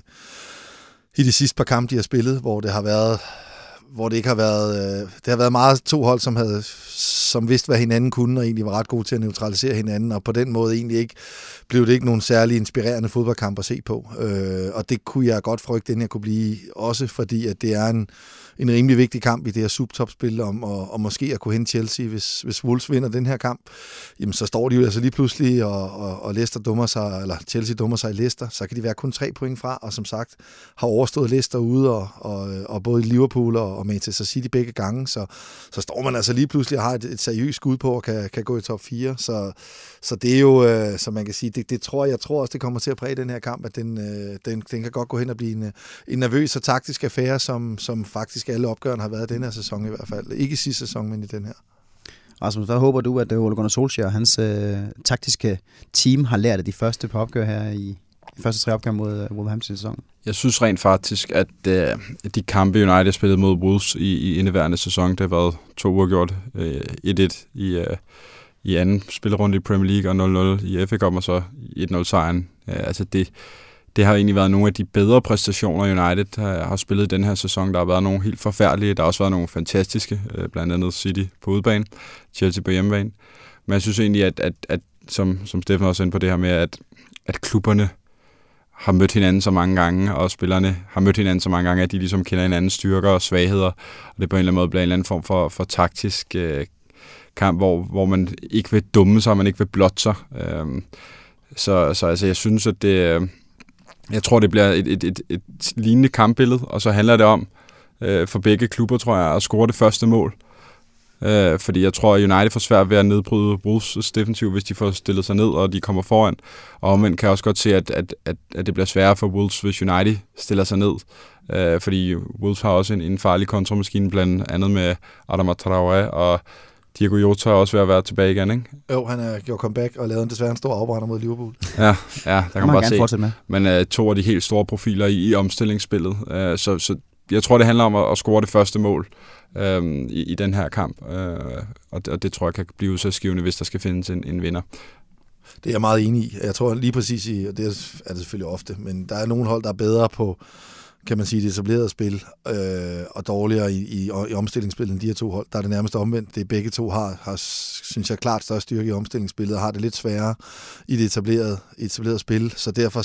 i de sidste par kampe, de har spillet, hvor det ikke har været... det har været meget 2 hold, som vidste, hvad hinanden kunne, og egentlig var ret gode til at neutralisere hinanden, og på den måde egentlig blev det ikke nogen særlig inspirerende fodboldkamp at se på. Og det kunne jeg godt frygte, den her kunne blive, også fordi, at det er en rimelig vigtig kamp i det her subtopspil om og måske at kunne hente Chelsea, hvis Wolves vinder den her kamp, jamen så står de jo altså lige pludselig, og Leicester dummer sig, eller Chelsea dummer sig i Leicester, så kan de være kun 3 point fra, og som sagt har overstået Leicester ude, og både Liverpool og Manchester City begge gange, så står man altså lige pludselig og har et seriøst skud på, og kan gå i top 4, så det er jo, som man kan sige, jeg tror også, det kommer til at præge den her kamp, at den kan godt gå hen og blive en nervøs og taktisk affære, som faktisk alle opgørene har været i den her sæson i hvert fald. Ikke i sidste sæson, men i den her. Rasmus, hvad håber du, at Ole Gunnar Solskjaer og hans taktiske team har lært af de første par opgør her i første 3 opgør mod Wolverhampton i sæsonen? Jeg synes rent faktisk, at de kampe United spillede mod Wolves i indeværende sæson, det har været 2 uafgjort, 1-1 i anden spillerunde i Premier League og 0-0 i FA Cup, og så 1-0-sejren. Altså det har egentlig været nogle af de bedre præstationer, United har spillet i den her sæson. Der har været nogle helt forfærdelige, der har også været nogle fantastiske, blandt andet City på udebane, Chelsea på hjemmebane. Men jeg synes egentlig, at som Steffen også er inde på det her med, at klubberne har mødt hinanden så mange gange, og spillerne har mødt hinanden så mange gange, at de ligesom kender hinandens styrker og svagheder, og det på en eller anden måde bliver en eller anden form for taktisk kamp, hvor man ikke vil dumme sig, man ikke vil blotte sig. Så altså, jeg synes, at jeg tror, det bliver et lignende kampbillede, og så handler det om, for begge klubber, tror jeg, at score det første mål. Fordi jeg tror, at United får svært ved at nedbryde Wolves defensivt, hvis de får stillet sig ned, og de kommer foran. Og omvendt kan jeg også godt se, at det bliver sværere for Wolves, hvis United stiller sig ned. Fordi Wolves har også en farlig kontramaskine, blandt andet med Adama Traoré, og Diego Jota er også ved at være tilbage igen, ikke? Jo, han har gjort comeback og lavet desværre en stor afbrænder mod Liverpool. Ja, der kan man bare se. Med. Men 2 af de helt store profiler i omstillingsspillet. Så jeg tror, det handler om at score det første mål i den her kamp. Og det tror jeg kan blive udslagsgivende, hvis der skal findes en vinder. Det er jeg meget enig i. Jeg tror lige præcis og det er det selvfølgelig ofte, men der er nogle hold, der er bedre på, kan man sige, det etablerede spil, og dårligere i omstillingsspillet end de her 2 hold. Der er det nærmest omvendt. Det begge 2 har, synes jeg, klart større styrke i omstillingsspillet, og har det lidt sværere i det etablerede spil. Så derfor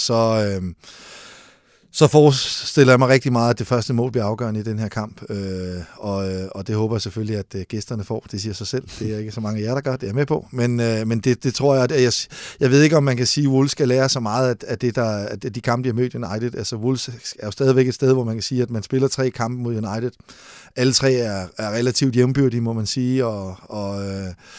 så forestiller jeg mig rigtig meget, at det første mål bliver afgørende i den her kamp, og det håber jeg selvfølgelig, at gæsterne får. Det siger sig selv. Det er ikke så mange af jer, der gør. Det er jeg med på. Men det tror jeg, at jeg ved ikke, om man kan sige, at Wolves skal lære så meget af de kampe, de har mødt United. Altså Wolves er jo stadigvæk et sted, hvor man kan sige, at man spiller 3 kampe mod United. Alle 3 er relativt jævnbyrdige, må man sige,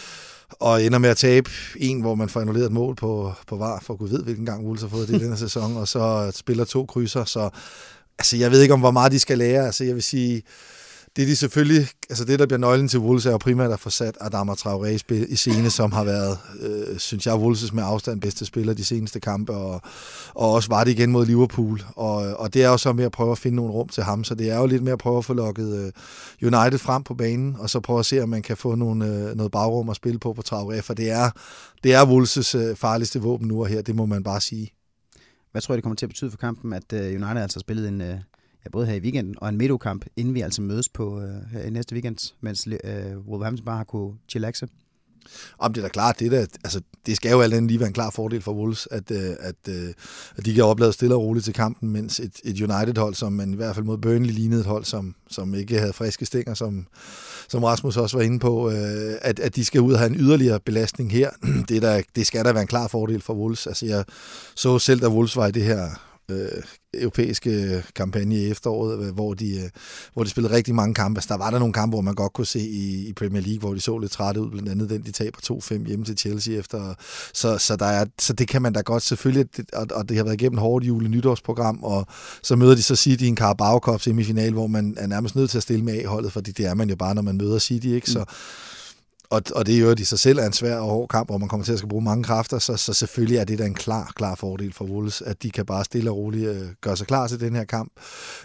og ender med at tabe en, hvor man får annulleret et mål på VAR, for Gud ved, hvilken gang Wolves har fået det i denne sæson, og så spiller 2 krydser, så altså, jeg ved ikke, om hvor meget de skal lære. Altså, jeg vil sige, det de selvfølgelig, altså det, der bliver nøglen til Wolves, er jo primært at få sat Adama Traoré i scene, som har været, synes jeg, Wolves med afstand bedste spiller de seneste kampe, og også var det igen mod Liverpool. Og det er jo så med at prøve at finde nogle rum til ham, så det er jo lidt med at prøve at få lukket United frem på banen, og så prøve at se, om man kan få noget bagrum at spille på Traoré, for det er Wolves' farligste våben nu og her, det må man bare sige. Hvad tror I, det kommer til at betyde for kampen, at United altså har spillet en... både her i weekenden og en midtugkamp, inden vi altså mødes på i næste weekend, mens Wolverhampton bare har kunne chillaxe? Om det er da klart, det skal jo alt andet lige være en klar fordel for Wolves, at de kan oplade stille og roligt til kampen, mens et United-hold, som man i hvert fald mod Burnley lignede et hold, som ikke havde friske stænger, som Rasmus også var inde på, at de skal ud og have en yderligere belastning her. Det skal da være en klar fordel for Wolves. Altså jeg så selv, da Wolves var i det her europæiske kampagne i efteråret, hvor de spillede rigtig mange kampe. Altså, der var der nogle kampe, hvor man godt kunne se i Premier League, hvor de så lidt trætte ud, blandt andet den, de taber 2-5 hjemme til Chelsea efter. Så det kan man da godt selvfølgelig, og det har været igennem hårdt nytårsprogram, og så møder de så City i en Carabao Cup semifinal, hvor man er nærmest nødt til at stille med A-holdet, fordi det er man jo bare, når man møder City, ikke? Så og det gør de sig selv er en svær og hård kamp, hvor man kommer til at skal bruge mange kræfter, så selvfølgelig er det da en klar fordel for Wolves, at de kan bare stille og roligt gøre sig klar til den her kamp.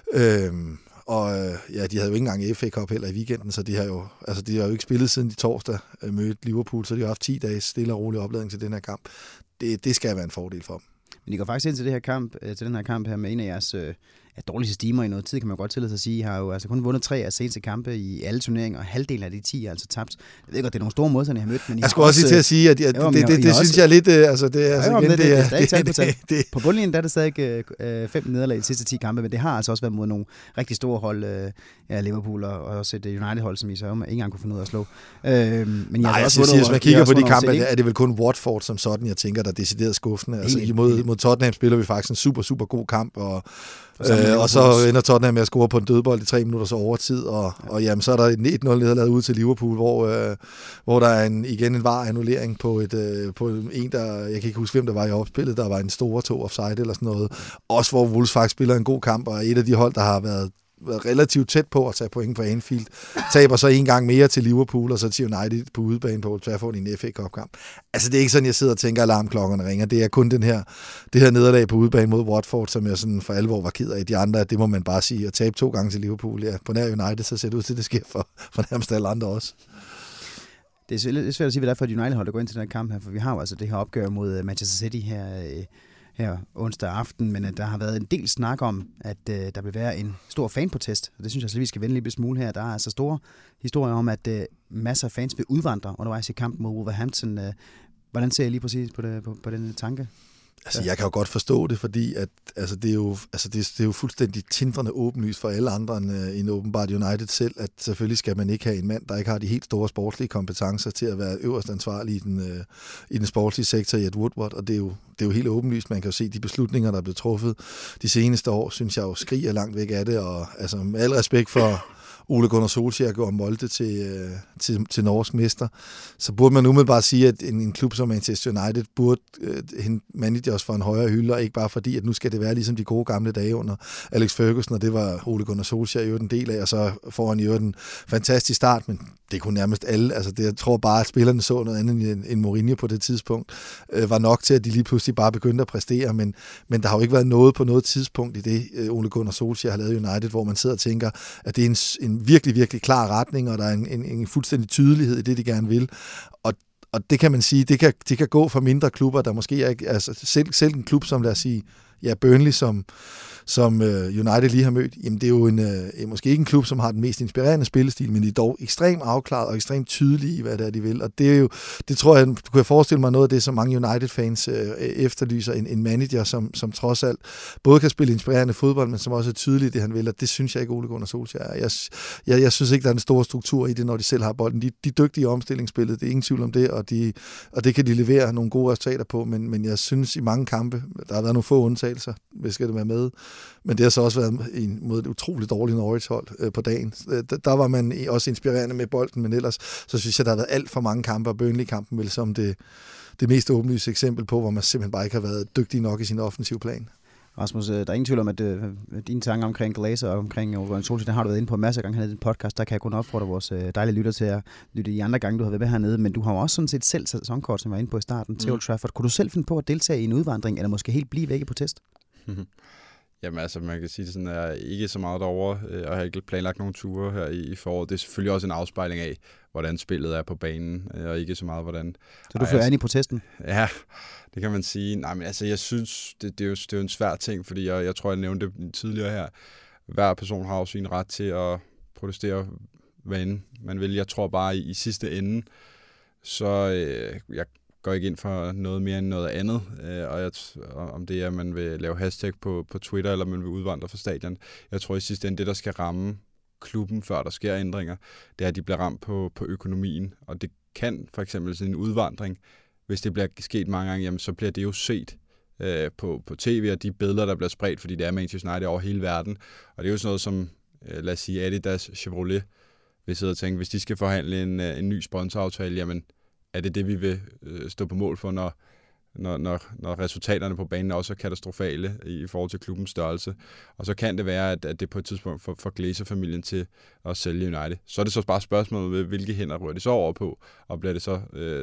De havde jo ikke engang FA Cup heller i weekenden, så de har jo ikke spillet siden de torsdag mødte Liverpool, så de har haft 10 dages stille og rolig opladning til den her kamp. Det skal være en fordel for dem. Men I går faktisk ind til den her kamp her med en af jeres dårligste stimer i noget tid, kan man godt tillade sig at sige. I har jo altså kun vundet 3 af seneste kampe i alle turneringer, og halvdelen af de 10 er altså tabt. Jeg ved godt, det er nogle store modstandere, I har mødt, men jeg skulle også lige til at sige, at det synes jeg lidt, på bundlinjen der er det stadig 5 nederlag i de sidste 10 kampe, men det har altså også været mod nogle rigtig store hold, Liverpool og også et United-hold, som I så ikke engang kunne finde ud af at slå. Men hvis man kigger på de kampe, er det vel kun Watford som sådan, jeg tænker, der er decideret skuffende. Altså, mod Tottenham spiller vi faktisk en super, super god kamp, og så ender Tottenham med at score på en dødbold i 3 minutters overtid, og jamen, så er der et 1-0 nederlag ud til Liverpool, hvor der er en VAR-annullering på en, der, jeg kan ikke huske, hvem der var i opspillet, der var en store 2 offside eller sådan noget. Også hvor Wolves faktisk spiller en god kamp, og et af de hold, der har været relativt tæt på at tage point på Anfield, taber så en gang mere til Liverpool, og så til United på udebane på Old Trafford i en FA Cup-kamp. Altså, det er ikke sådan, jeg sidder og tænker, at alarmklokkerne ringer. Det er kun det her nederlag på udebane mod Watford, som jeg sådan for alvor var ked af. De andre, det må man bare sige, at tabe 2 gange til Liverpool, ja, på nær United, så ser det ud til, at det sker for nærmest alle andre også. Det er lidt svært at sige, hvad det er for et United-hold, der går ind til den her kamp her, for vi har jo altså det her opgør mod Manchester City her onsdag aften, men der har været en del snak om, at der vil være en stor fanprotest, og det synes jeg så, vi skal vende lidt smule her. Der er altså store historier om, at masser af fans vil udvandre undervejs i kampen mod Wolverhampton. Hvordan ser I lige præcis på den tanke? Altså, jeg kan jo godt forstå det, fordi at, det er jo fuldstændig tindrende åbenlyst for alle andre end åbenbart United selv, at selvfølgelig skal man ikke have en mand, der ikke har de helt store sportslige kompetencer til at være øverst ansvarlig i den sportslige sektor i Ed Woodward, og det er jo helt åbenlyst. Man kan jo se de beslutninger, der er blevet truffet de seneste år, synes jeg jo skriger langt væk af det, og altså med al respekt for Ole Gunnar Solskjaer går Molde til norsk mester, så burde man umiddelbart sige, at en klub som Manchester United burde hente managers for en højere hylde, og ikke bare fordi, at nu skal det være ligesom de gode gamle dage under Alex Ferguson, og det var Ole Gunnar Solskjaer jo en del af, og så får han jo en fantastisk start, men det kunne nærmest alle, altså jeg tror bare, at spillerne så noget andet end Mourinho på det tidspunkt, var nok til, at de lige pludselig bare begyndte at præstere, men der har jo ikke været noget på noget tidspunkt i det, Ole Gunnar Solskjaer har lavet United, hvor man sidder og tænker, at det er en virkelig, virkelig klar retning, og der er en fuldstændig tydelighed i det, de gerne vil. Og det kan man sige, det kan gå for mindre klubber, der måske er, altså selv en klub som, lad os sige, ja, Burnley, som United lige har mødt, jamen det er jo måske ikke en klub, som har den mest inspirerende spillestil, men de er dog ekstremt afklaret og ekstremt tydelige i, hvad det er, de vil. Og det er jo, det tror jeg, du kan forestille mig noget af det, som mange United-fans efterlyser, en manager, som trods alt både kan spille inspirerende fodbold, men som også er tydelig i det, han vil, og det synes jeg ikke, Ole Gunnar Solskjaer. Jeg synes ikke, der er en stor struktur i det, når de selv har bolden. De er dygtige i omstillingsspillet, det er ingen tvivl om det, og det kan de levere nogle gode resultater på, men jeg synes i mange kampe, der har været nogle få undtagelser, betale sig, hvis skal det være med. Men det har så også været mod et utroligt dårligt Norwich-hold på dagen. Der var man også inspirerende med bolden, men ellers så synes jeg, der har været alt for mange kampe, og Burnley-kampen vel som det mest åbenlyse eksempel på, hvor man simpelthen bare ikke har været dygtig nok i sin offensive plan. Rasmus, der er ingen tvivl om, at dine tanker omkring Glazer og omkring Ole Solskjaer, den har du været inde på en masse gange hernede i din podcast. Der kan jeg kun opfordre vores dejlige lytter til at lytte de andre gange, du har været med hernede. Men du har jo også sådan set selv sæsonkort, som jeg var inde på i starten, til Old Trafford. Kunne du selv finde på at deltage i en udvandring, eller måske helt blive væk i protest? Jamen altså, man kan sige det sådan, at jeg er ikke så meget derovre, og har ikke planlagt nogle ture her i foråret. Det er selvfølgelig også en afspejling af, hvordan spillet er på banen, og ikke så meget, hvordan... Så du fører an i protesten? Ja, det kan man sige. Nej, men altså, jeg synes, det er jo en svær ting, fordi jeg tror, jeg nævnte det tidligere her. Hver person har jo sin ret til at protestere, hvad end man vil. Jeg tror bare, i sidste ende, så jeg går ikke ind for noget mere end noget andet, og om det er, at man vil lave hashtag på Twitter, eller man vil udvandre fra stadion. Jeg tror i sidste ende, det der skal ramme klubben, før der sker ændringer, det er, at de bliver ramt på økonomien, og det kan for eksempel sådan en udvandring, hvis det bliver sket mange gange, jamen, så bliver det jo set på tv, og de billeder, der bliver spredt, fordi det er Manchester United over hele verden, og det er jo sådan noget som, lad os sige, Adidas, Chevrolet, vil sidde og tænke, hvis de skal forhandle en ny sponsoraftale, jamen, er det vi vil stå på mål for, når resultaterne på banen også er katastrofale i forhold til klubbens størrelse. Og så kan det være, at det på et tidspunkt får Glazer-familien til at sælge United. Så er det så bare spørgsmålet, hvilke hænder rører de så over på, og bliver det så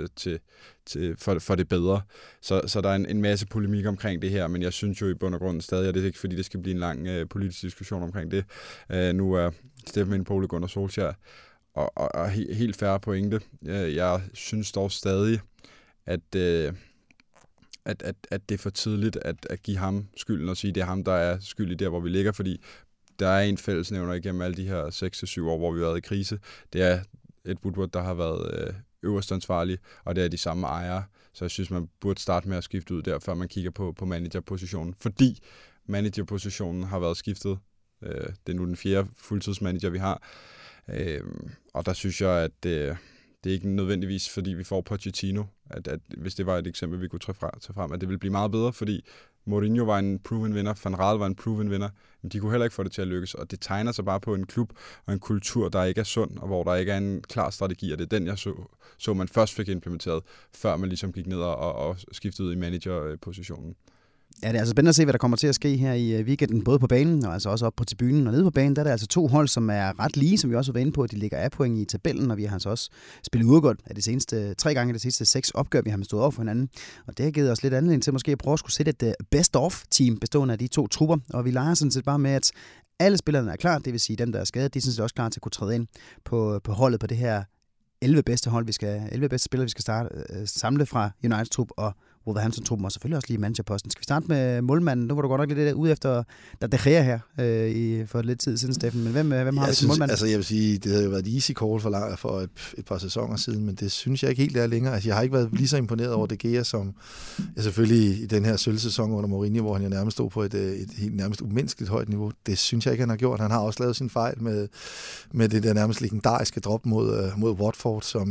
for det bedre. Så der er en masse polemik omkring det her, men jeg synes jo i bund og grund stadig, og det er ikke fordi, det skal blive en lang politisk diskussion omkring det. Nu er Steffen Pole Gunnar Solskjaer, og helt fair pointe. Jeg synes dog stadig, at det er for tidligt at give ham skylden og sige, at det er ham, der er skyldig der, hvor vi ligger, fordi der er en fællesnævner igennem alle de her 6-7 år, hvor vi har været i krise. Det er Ed Woodward, der har været øverst ansvarlig, og det er de samme ejere. Så jeg synes, man burde starte med at skifte ud der, før man kigger på managerpositionen, fordi managerpositionen har været skiftet. Det er nu den 4. fuldtidsmanager, vi har. Og der synes jeg, at det er ikke nødvendigvis, fordi vi får Pochettino, at hvis det var et eksempel, vi kunne tage frem, at det ville blive meget bedre, fordi Mourinho var en proven vinder, Van Raal var en proven vinder, men de kunne heller ikke få det til at lykkes, og det tegner sig bare på en klub og en kultur, der ikke er sund, og hvor der ikke er en klar strategi, og det er den, jeg så man først fik implementeret, før man ligesom gik ned og skiftede ud i managerpositionen. Ja, det er altså spændende at se, hvad der kommer til at ske her i weekenden, både på banen og altså også op på tribunen og nede på banen. Der er der altså 2 hold, som er ret lige, som vi også var inde på. De ligger af point i tabellen, og vi har altså også spillet uafgjort af de seneste 3 gange de sidste 6 opgør, vi har stået over for hinanden. Og det har givet os lidt anledning til måske at prøve at skulle sætte et best-of-team bestående af de 2 trupper. Og vi leger sådan set bare med, at alle spillerne er klar, det vil sige dem, der er skadet, de er sådan set også klar til at kunne træde ind på holdet på det her 11 bedste spillere, vi skal samle fra Uniteds trup og Wolverhampton-truppen, og selvfølgelig også lige managerposten. Skal vi starte med målmanden? Nu var du godt nok lidt ude efter De Gea her for lidt tid siden, Steffen. Men hvem har vi som målmand? Altså, jeg vil sige, det havde jo været et easy call for et par sæsoner siden, men det synes jeg ikke helt er længere. Altså, jeg har ikke været lige så imponeret over De Gea, som jeg selvfølgelig i den her sølvsæson under Mourinho, hvor han jo nærmest stod på et helt nærmest umenneskeligt højt niveau. Det synes jeg ikke, han har gjort. Han har også lavet sin fejl med det der nærmest legendariske drop mod Watford, som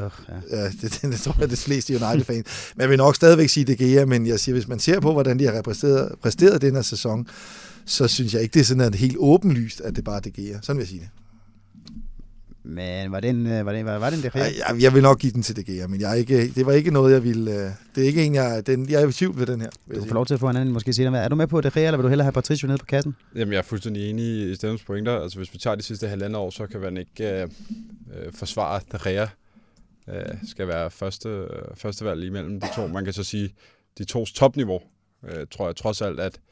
det tror jeg, det fleste United-fans. Men jeg vil nok stadigvæk sige De Gea, men jeg siger, hvis man ser på, hvordan de har præsteret den her sæson, så synes jeg ikke, det er sådan helt åbenlyst, at det bare er De Gea. Sådan vil jeg sige det. Men var det en De Gea? Jeg vil nok give den til De Gea, men det var ikke noget, jeg ville... Det er ikke en, jeg er i tvivl ved den her. Du får lov til at få en anden måske senere. Er du med på De Gea, eller vil du hellere have Patricio nede på kassen? Jamen, jeg er fuldstændig enig i Steffens pointer. Altså, hvis vi tager de sidste 1,5 år, så kan man ikke forsvare De Gea. Skal være første valg imellem de 2. Man kan så sige, de 2's topniveau, tror jeg trods alt, at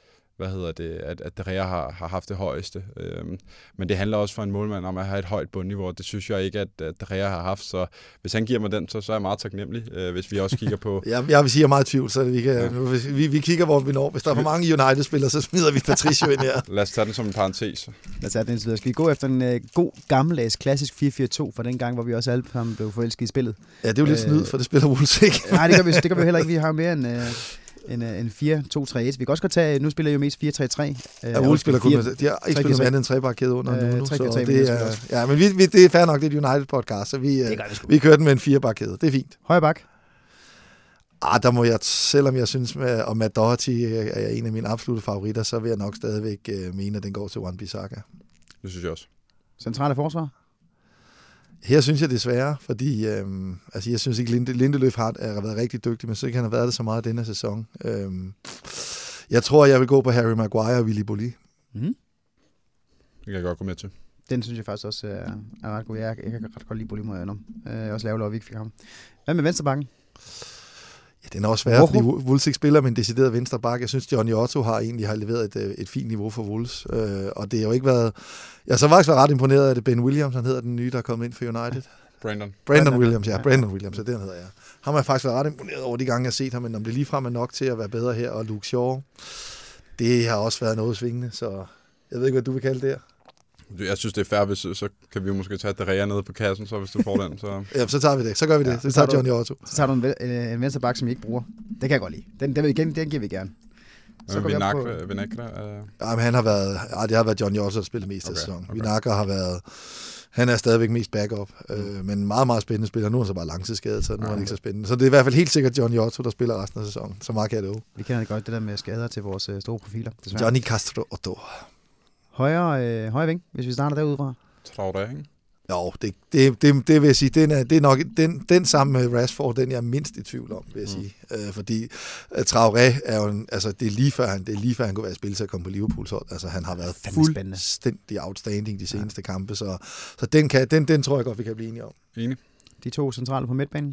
De Gea har haft det højeste. Men det handler også for en målmand om at have et højt bundniveau, det synes jeg ikke, at De Gea har haft. Så hvis han giver mig den, så er jeg meget taknemmelig, hvis vi også kigger på... Jeg vil sige, jeg er meget i tvivl, så vi kigger, hvor vi når. Hvis der er for mange United-spillere, så smider vi Patricio ind her. Lad os tage den som en parentes. Lad os tage den indtil. Skal vi gå efter en god, gammeldags, klassisk 4-4-2 fra den gang, hvor vi også alle sammen blev forelsket i spillet? Ja, det er jo lidt snyd, for det spiller Wolves ikke. Nej, det gør vi heller ikke. Vi har mere end... En 4-2-3-1. Vi kan også godt tage, nu spiller jeg jo mest 4-3-3. Ja, Wolves spiller kun med, de har ikke spillet med andet end 3-bakkæde under nu. Så det er, ja, men det er fair nok, det er et United-podcast, så vi kører den med en 4-bakkæde. Det er fint. Højre bak? Der må jeg, selvom jeg synes, at Matt Doherty er en af mine absolutte favoritter, så vil jeg nok stadigvæk mene, at den går til Wan-Bissaka. Det synes jeg også. Centrale forsvar? Her synes jeg desværre, fordi jeg synes ikke, Lindeløf har været rigtig dygtig, men så ikke han har været det så meget denne sæson. Jeg tror, jeg vil gå på Harry Maguire og Willy Boly. Mm. Det kan jeg godt gå med til. Den synes jeg faktisk også er ret god. Jeg kan ret godt lide Boly, må jeg indrømme. Også lavere, at vi ikke fik ham. Hvad med venstrebakken? Ja, den er også svær, fordi Wolves ikke spiller med en decideret venstreback. Jeg synes, Johnny Otto har leveret et fint niveau for Wolves. Og det har jo ikke været... Jeg har så faktisk været ret imponeret af det. Ben Williams, han hedder den nye, der er kommet ind for United. Brandon Williams, ja. Brandon Williams, ja, den hedder jeg. Ham har jeg faktisk været ret imponeret over de gange, jeg har set ham, men om det ligefrem er nok til at være bedre her. Og Luke Shaw, det har også været noget svingende, så jeg ved ikke, hvad du vil kalde det her. Jeg synes, det er fair, hvis så kan vi jo måske tage Derea nede på kassen, så hvis du får den. Så... Ja, så tager vi det. Så gør vi det. Så tager Johnny Otto. Så tager du en venstreback, som I ikke bruger. Det kan jeg godt lide. Den giver vi gerne. Så Vinagre? Ja, men han har været... det har været Johnny Otto, der spiller mest af sæsonen. Vinagre har været... Han er stadigvæk mest backup, men meget, meget spændende spiller. Nu er han så bare langtidsskadet, så nu er han ikke så spændende. Så det er i hvert fald helt sikkert Johnny Otto, der spiller resten af sæsonen. Så meget kan jeg love. Vi kender det godt, det der med skader til vores store profiler. Desværre. Johnny Castro Otto. Højre ving, hvis vi starter derudfra. Traoré, ikke? Jo, det vil jeg sige, det er nok den sammen med Rashford, den jeg er mindst i tvivl om, vil jeg sige. Fordi Traoré er jo det er lige før han kunne være spillet til at komme på Liverpools hold. Altså han har været fuldstændig outstanding de seneste kampe, så den tror jeg godt vi kan blive enige om. Enig. De to centrale på midtbanen.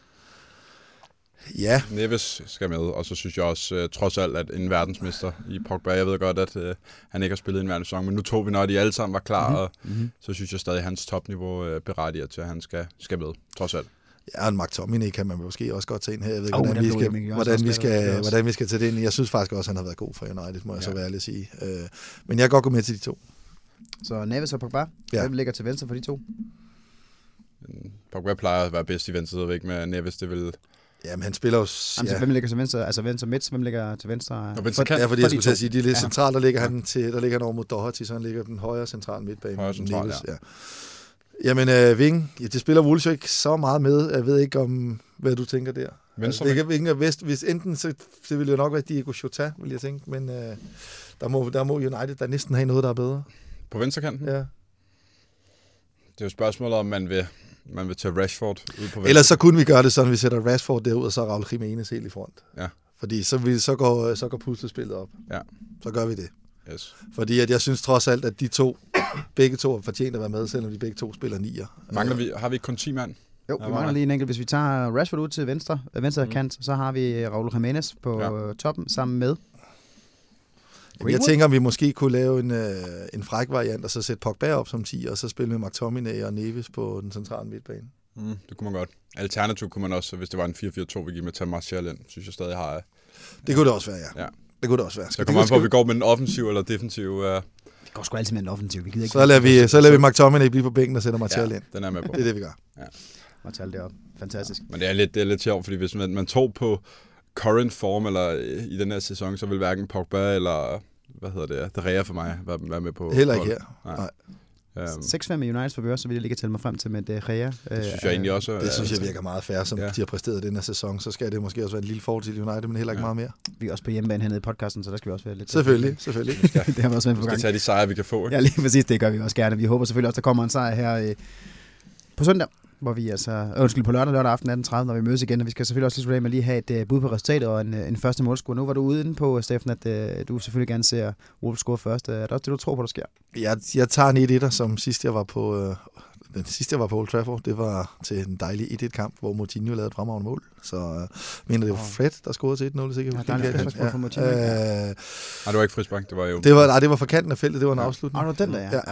Ja. Neves skal med, og så synes jeg også, trods alt, at en verdensmester i Pogba, jeg ved godt, at han ikke har spillet en verdenssæson, men nu tog vi, når de alle sammen var klar, og så synes jeg stadig, at hans topniveau berettiger til, at han skal med, trods alt. Ja, en McTominay kan man måske også godt tage ind her. Jeg ved ikke, hvordan vi skal tage det ind. Jeg synes faktisk også, at han har været god for United, må jeg så være ærlig at sige. Men jeg kan godt gå med til de to. Så Neves og Pogba, hvem ligger til venstre for de to? Pogba plejer at være bedst i venstre, så ikke med Neves, det vil... Jamen, han spiller jo... Ja. Hvem ligger til venstre? Altså venstre midt, hvem ligger til venstre? Fordi jeg skulle til at sige, de er lidt centralt, der ligger han over mod Doherty, så han ligger den højre central midtbane. Højre central, ja. Jamen, Ving, det spiller Wolves jo ikke så meget med. Jeg ved ikke, hvad du tænker der. Venstre? Altså, Ving er vest. Hvis enten, så vil det jo nok være Diego Jota, vil jeg tænke. Men der må United der næsten have noget, der er bedre. På venstrekanten? Ja. Det er jo spørgsmålet, om man vil tage Rashford ud på venstre. Ellers så kunne vi gøre det sådan, at vi sætter Rashford derud, og så Raul Jimenez helt i front. Ja. Fordi så går puslespillet op. Ja. Så gør vi det. Yes. Fordi at jeg synes trods alt, at begge to har fortjent at være med, selvom de begge to spiller nier. Har vi ikke kun 10 mand? Jo, vi mangler lige en enkelt. Hvis vi tager Rashford ud til venstre kant, så har vi Raul Jimenez på toppen sammen med Greenwood. Jeg tænker, om vi måske kunne lave en fræk variant, og så sætte Pogba op som 10, og så spille med McTominay og Neves på den centrale midtbane. Det kunne man godt. Alternativt kunne man også, hvis det var en 4-4-2, vi giver med tage Martial ind, synes jeg stadig har. Det kunne det også være, ja. Det kunne det også være. Så kommer man på, at vi går med den offensiv eller defensiv. Vi går sgu altid med den offensiv. Vi gider ikke så lader vi McTominay blive på bænken og sætter Martial ind. Den er med på. Det er det, vi gør. Ja. Martial deroppe. Fantastisk. Men det er lidt sjovt, fordi hvis man tog på current form eller i den her sæson, så vil hverken Pogba eller Derea for mig være med på. Heller ikke her. Nej. 6-5 med United for så vil jeg lige tælle mig frem til med Derea. Det synes jeg egentlig også. Det synes jeg virker meget fair, som de har præsteret den her sæson. Så skal det måske også være en lille forhold til United, men heller ikke meget mere. Vi er også på hjemmebane hernede i podcasten, så der skal vi også være lidt... Selvfølgelig. Det har vi også med på gang. Vi skal tage de sejre, vi kan få. Ikke? Ja, lige præcis. Det gør vi også gerne. Vi håber selvfølgelig også, der kommer en sejr her på søndag, hvor vi på lørdag aften 18.30, når vi mødes igen, og vi skal selvfølgelig også lige have et bud på resultatet og en første målscore. Nu var du ude inde på, Steffen, at du selvfølgelig gerne ser Wolves score først. Er det også det, du tror på, der sker? Jeg tager en 1-1'er, som sidst jeg var på... Den sidste, jeg var på Old Trafford, det var til en dejlig 1-1-kamp, hvor Moutinho lavede et fremragende mål. Så mener det var Fred, der scorede til 1-0, sikkert. Ja, det var ikke frispark, det var jo... Det var fra kanten af feltet, det var en afslutning. Det var den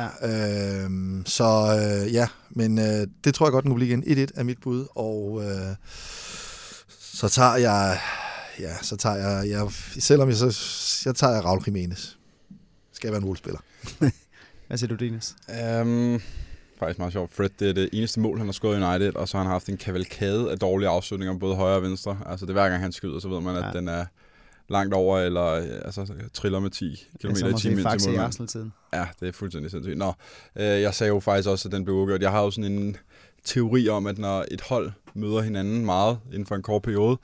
der, ja. Men det tror jeg godt, den kunne blive igen. 1-1 er mit bud, og så tager jeg... selvom jeg tager Raul Jimenez. Skal jeg være en Wolves-spiller. Hvad siger du, Dines? Faktisk meget sjovt. Fred, det er det eneste mål, han har scoret i United, og så har han haft en kavalkade af dårlige afslutninger, både højre og venstre. Altså det er hver gang han skyder, så ved man, at den er langt over, eller triller med 10 km i timen til målmanden. Ja, det er fuldstændig sindssygt. Jeg sagde jo faktisk også, at den blev uafgjort. Jeg har jo sådan en teori om, at når et hold møder hinanden meget inden for en kort periode,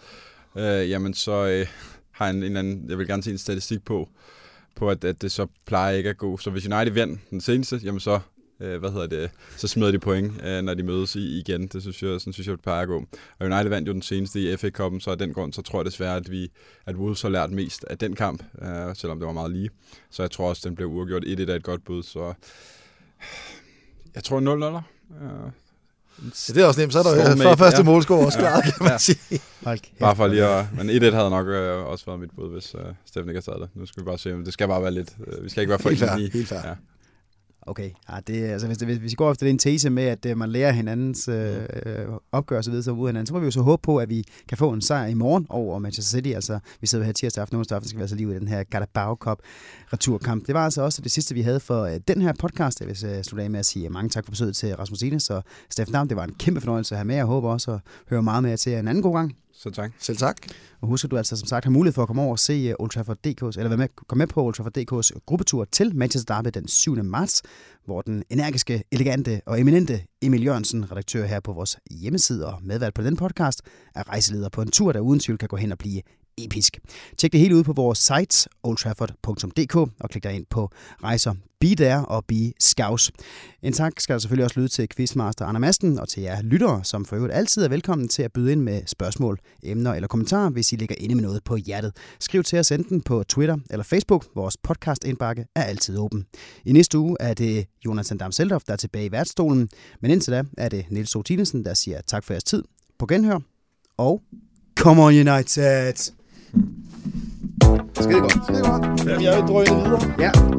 jamen så har jeg en eller anden, jeg vil gerne se en statistik på at det så plejer ikke at gå. Så hvis United vandt den seneste, jamen så så smider de point, når de mødes igen. Det synes jeg, det plejer at gå. Og United vandt jo den seneste i FA Cup'en, så af den grund, så tror jeg desværre, at Wolves har lært mest af den kamp, selvom det var meget lige. Så jeg tror også, den blev uafgjort. 1-1 er et godt bud, så jeg tror 0-0'er. Det er også nemt, så er der jo første målscore også klart, kan man sige. Bare for lige at... Men 1-1 havde nok også været mit bud, hvis Steffen ikke har taget det. Nu skal vi bare se, det skal bare være lidt... Vi skal ikke være for enige. Helt fair. Ja. Okay, det, altså, hvis vi går efter den tese med, at man lærer hinandens opgør og så videre, så ud af hinanden, så må vi jo så håbe på, at vi kan få en sejr i morgen over Manchester City. Altså, vi sidder her tirsdag aften, onsdag aften, skal vi altså lige ud i den her Carabao Cup returkamp. Det var altså også det sidste, vi havde for den her podcast. Jeg vil slutte af med at sige mange tak for besøget til Rasmus Ines og Steffen Dam. Det var en kæmpe fornøjelse at have med. Jeg håber også at høre meget mere til en anden god gang. Så tak. Selv tak. Og husk, at du altså som sagt har mulighed for at komme over og se Old Trafford DK's, eller komme med på Old Trafford DK's gruppetur til Manchester Derby den 7. marts, hvor den energiske, elegante og eminente Emil Jørgensen, redaktør her på vores hjemmeside og medvært på den podcast, er rejseleder på en tur, der uden tvivl kan gå hen og blive episk. Tjek det hele ud på vores site, oldtrafford.dk, og klik dig ind på rejser. Be there og be scouse. En tak skal der selvfølgelig også lyde til quizmaster Anna Madsen og til jer lyttere, som for øvrigt altid er velkommen til at byde ind med spørgsmål, emner eller kommentarer, hvis I ligger inde med noget på hjertet. Skriv til os enten på Twitter eller Facebook. Vores podcast-indbakke er altid åben. I næste uge er det Jonathan Dam-Seldorf, der er tilbage i værtsstolen, men indtil da er det Niels O. Tinesen, der siger tak for jeres tid. På genhør og come on United! Skide godt. Jamen, jeg vil drøne videre. Ja.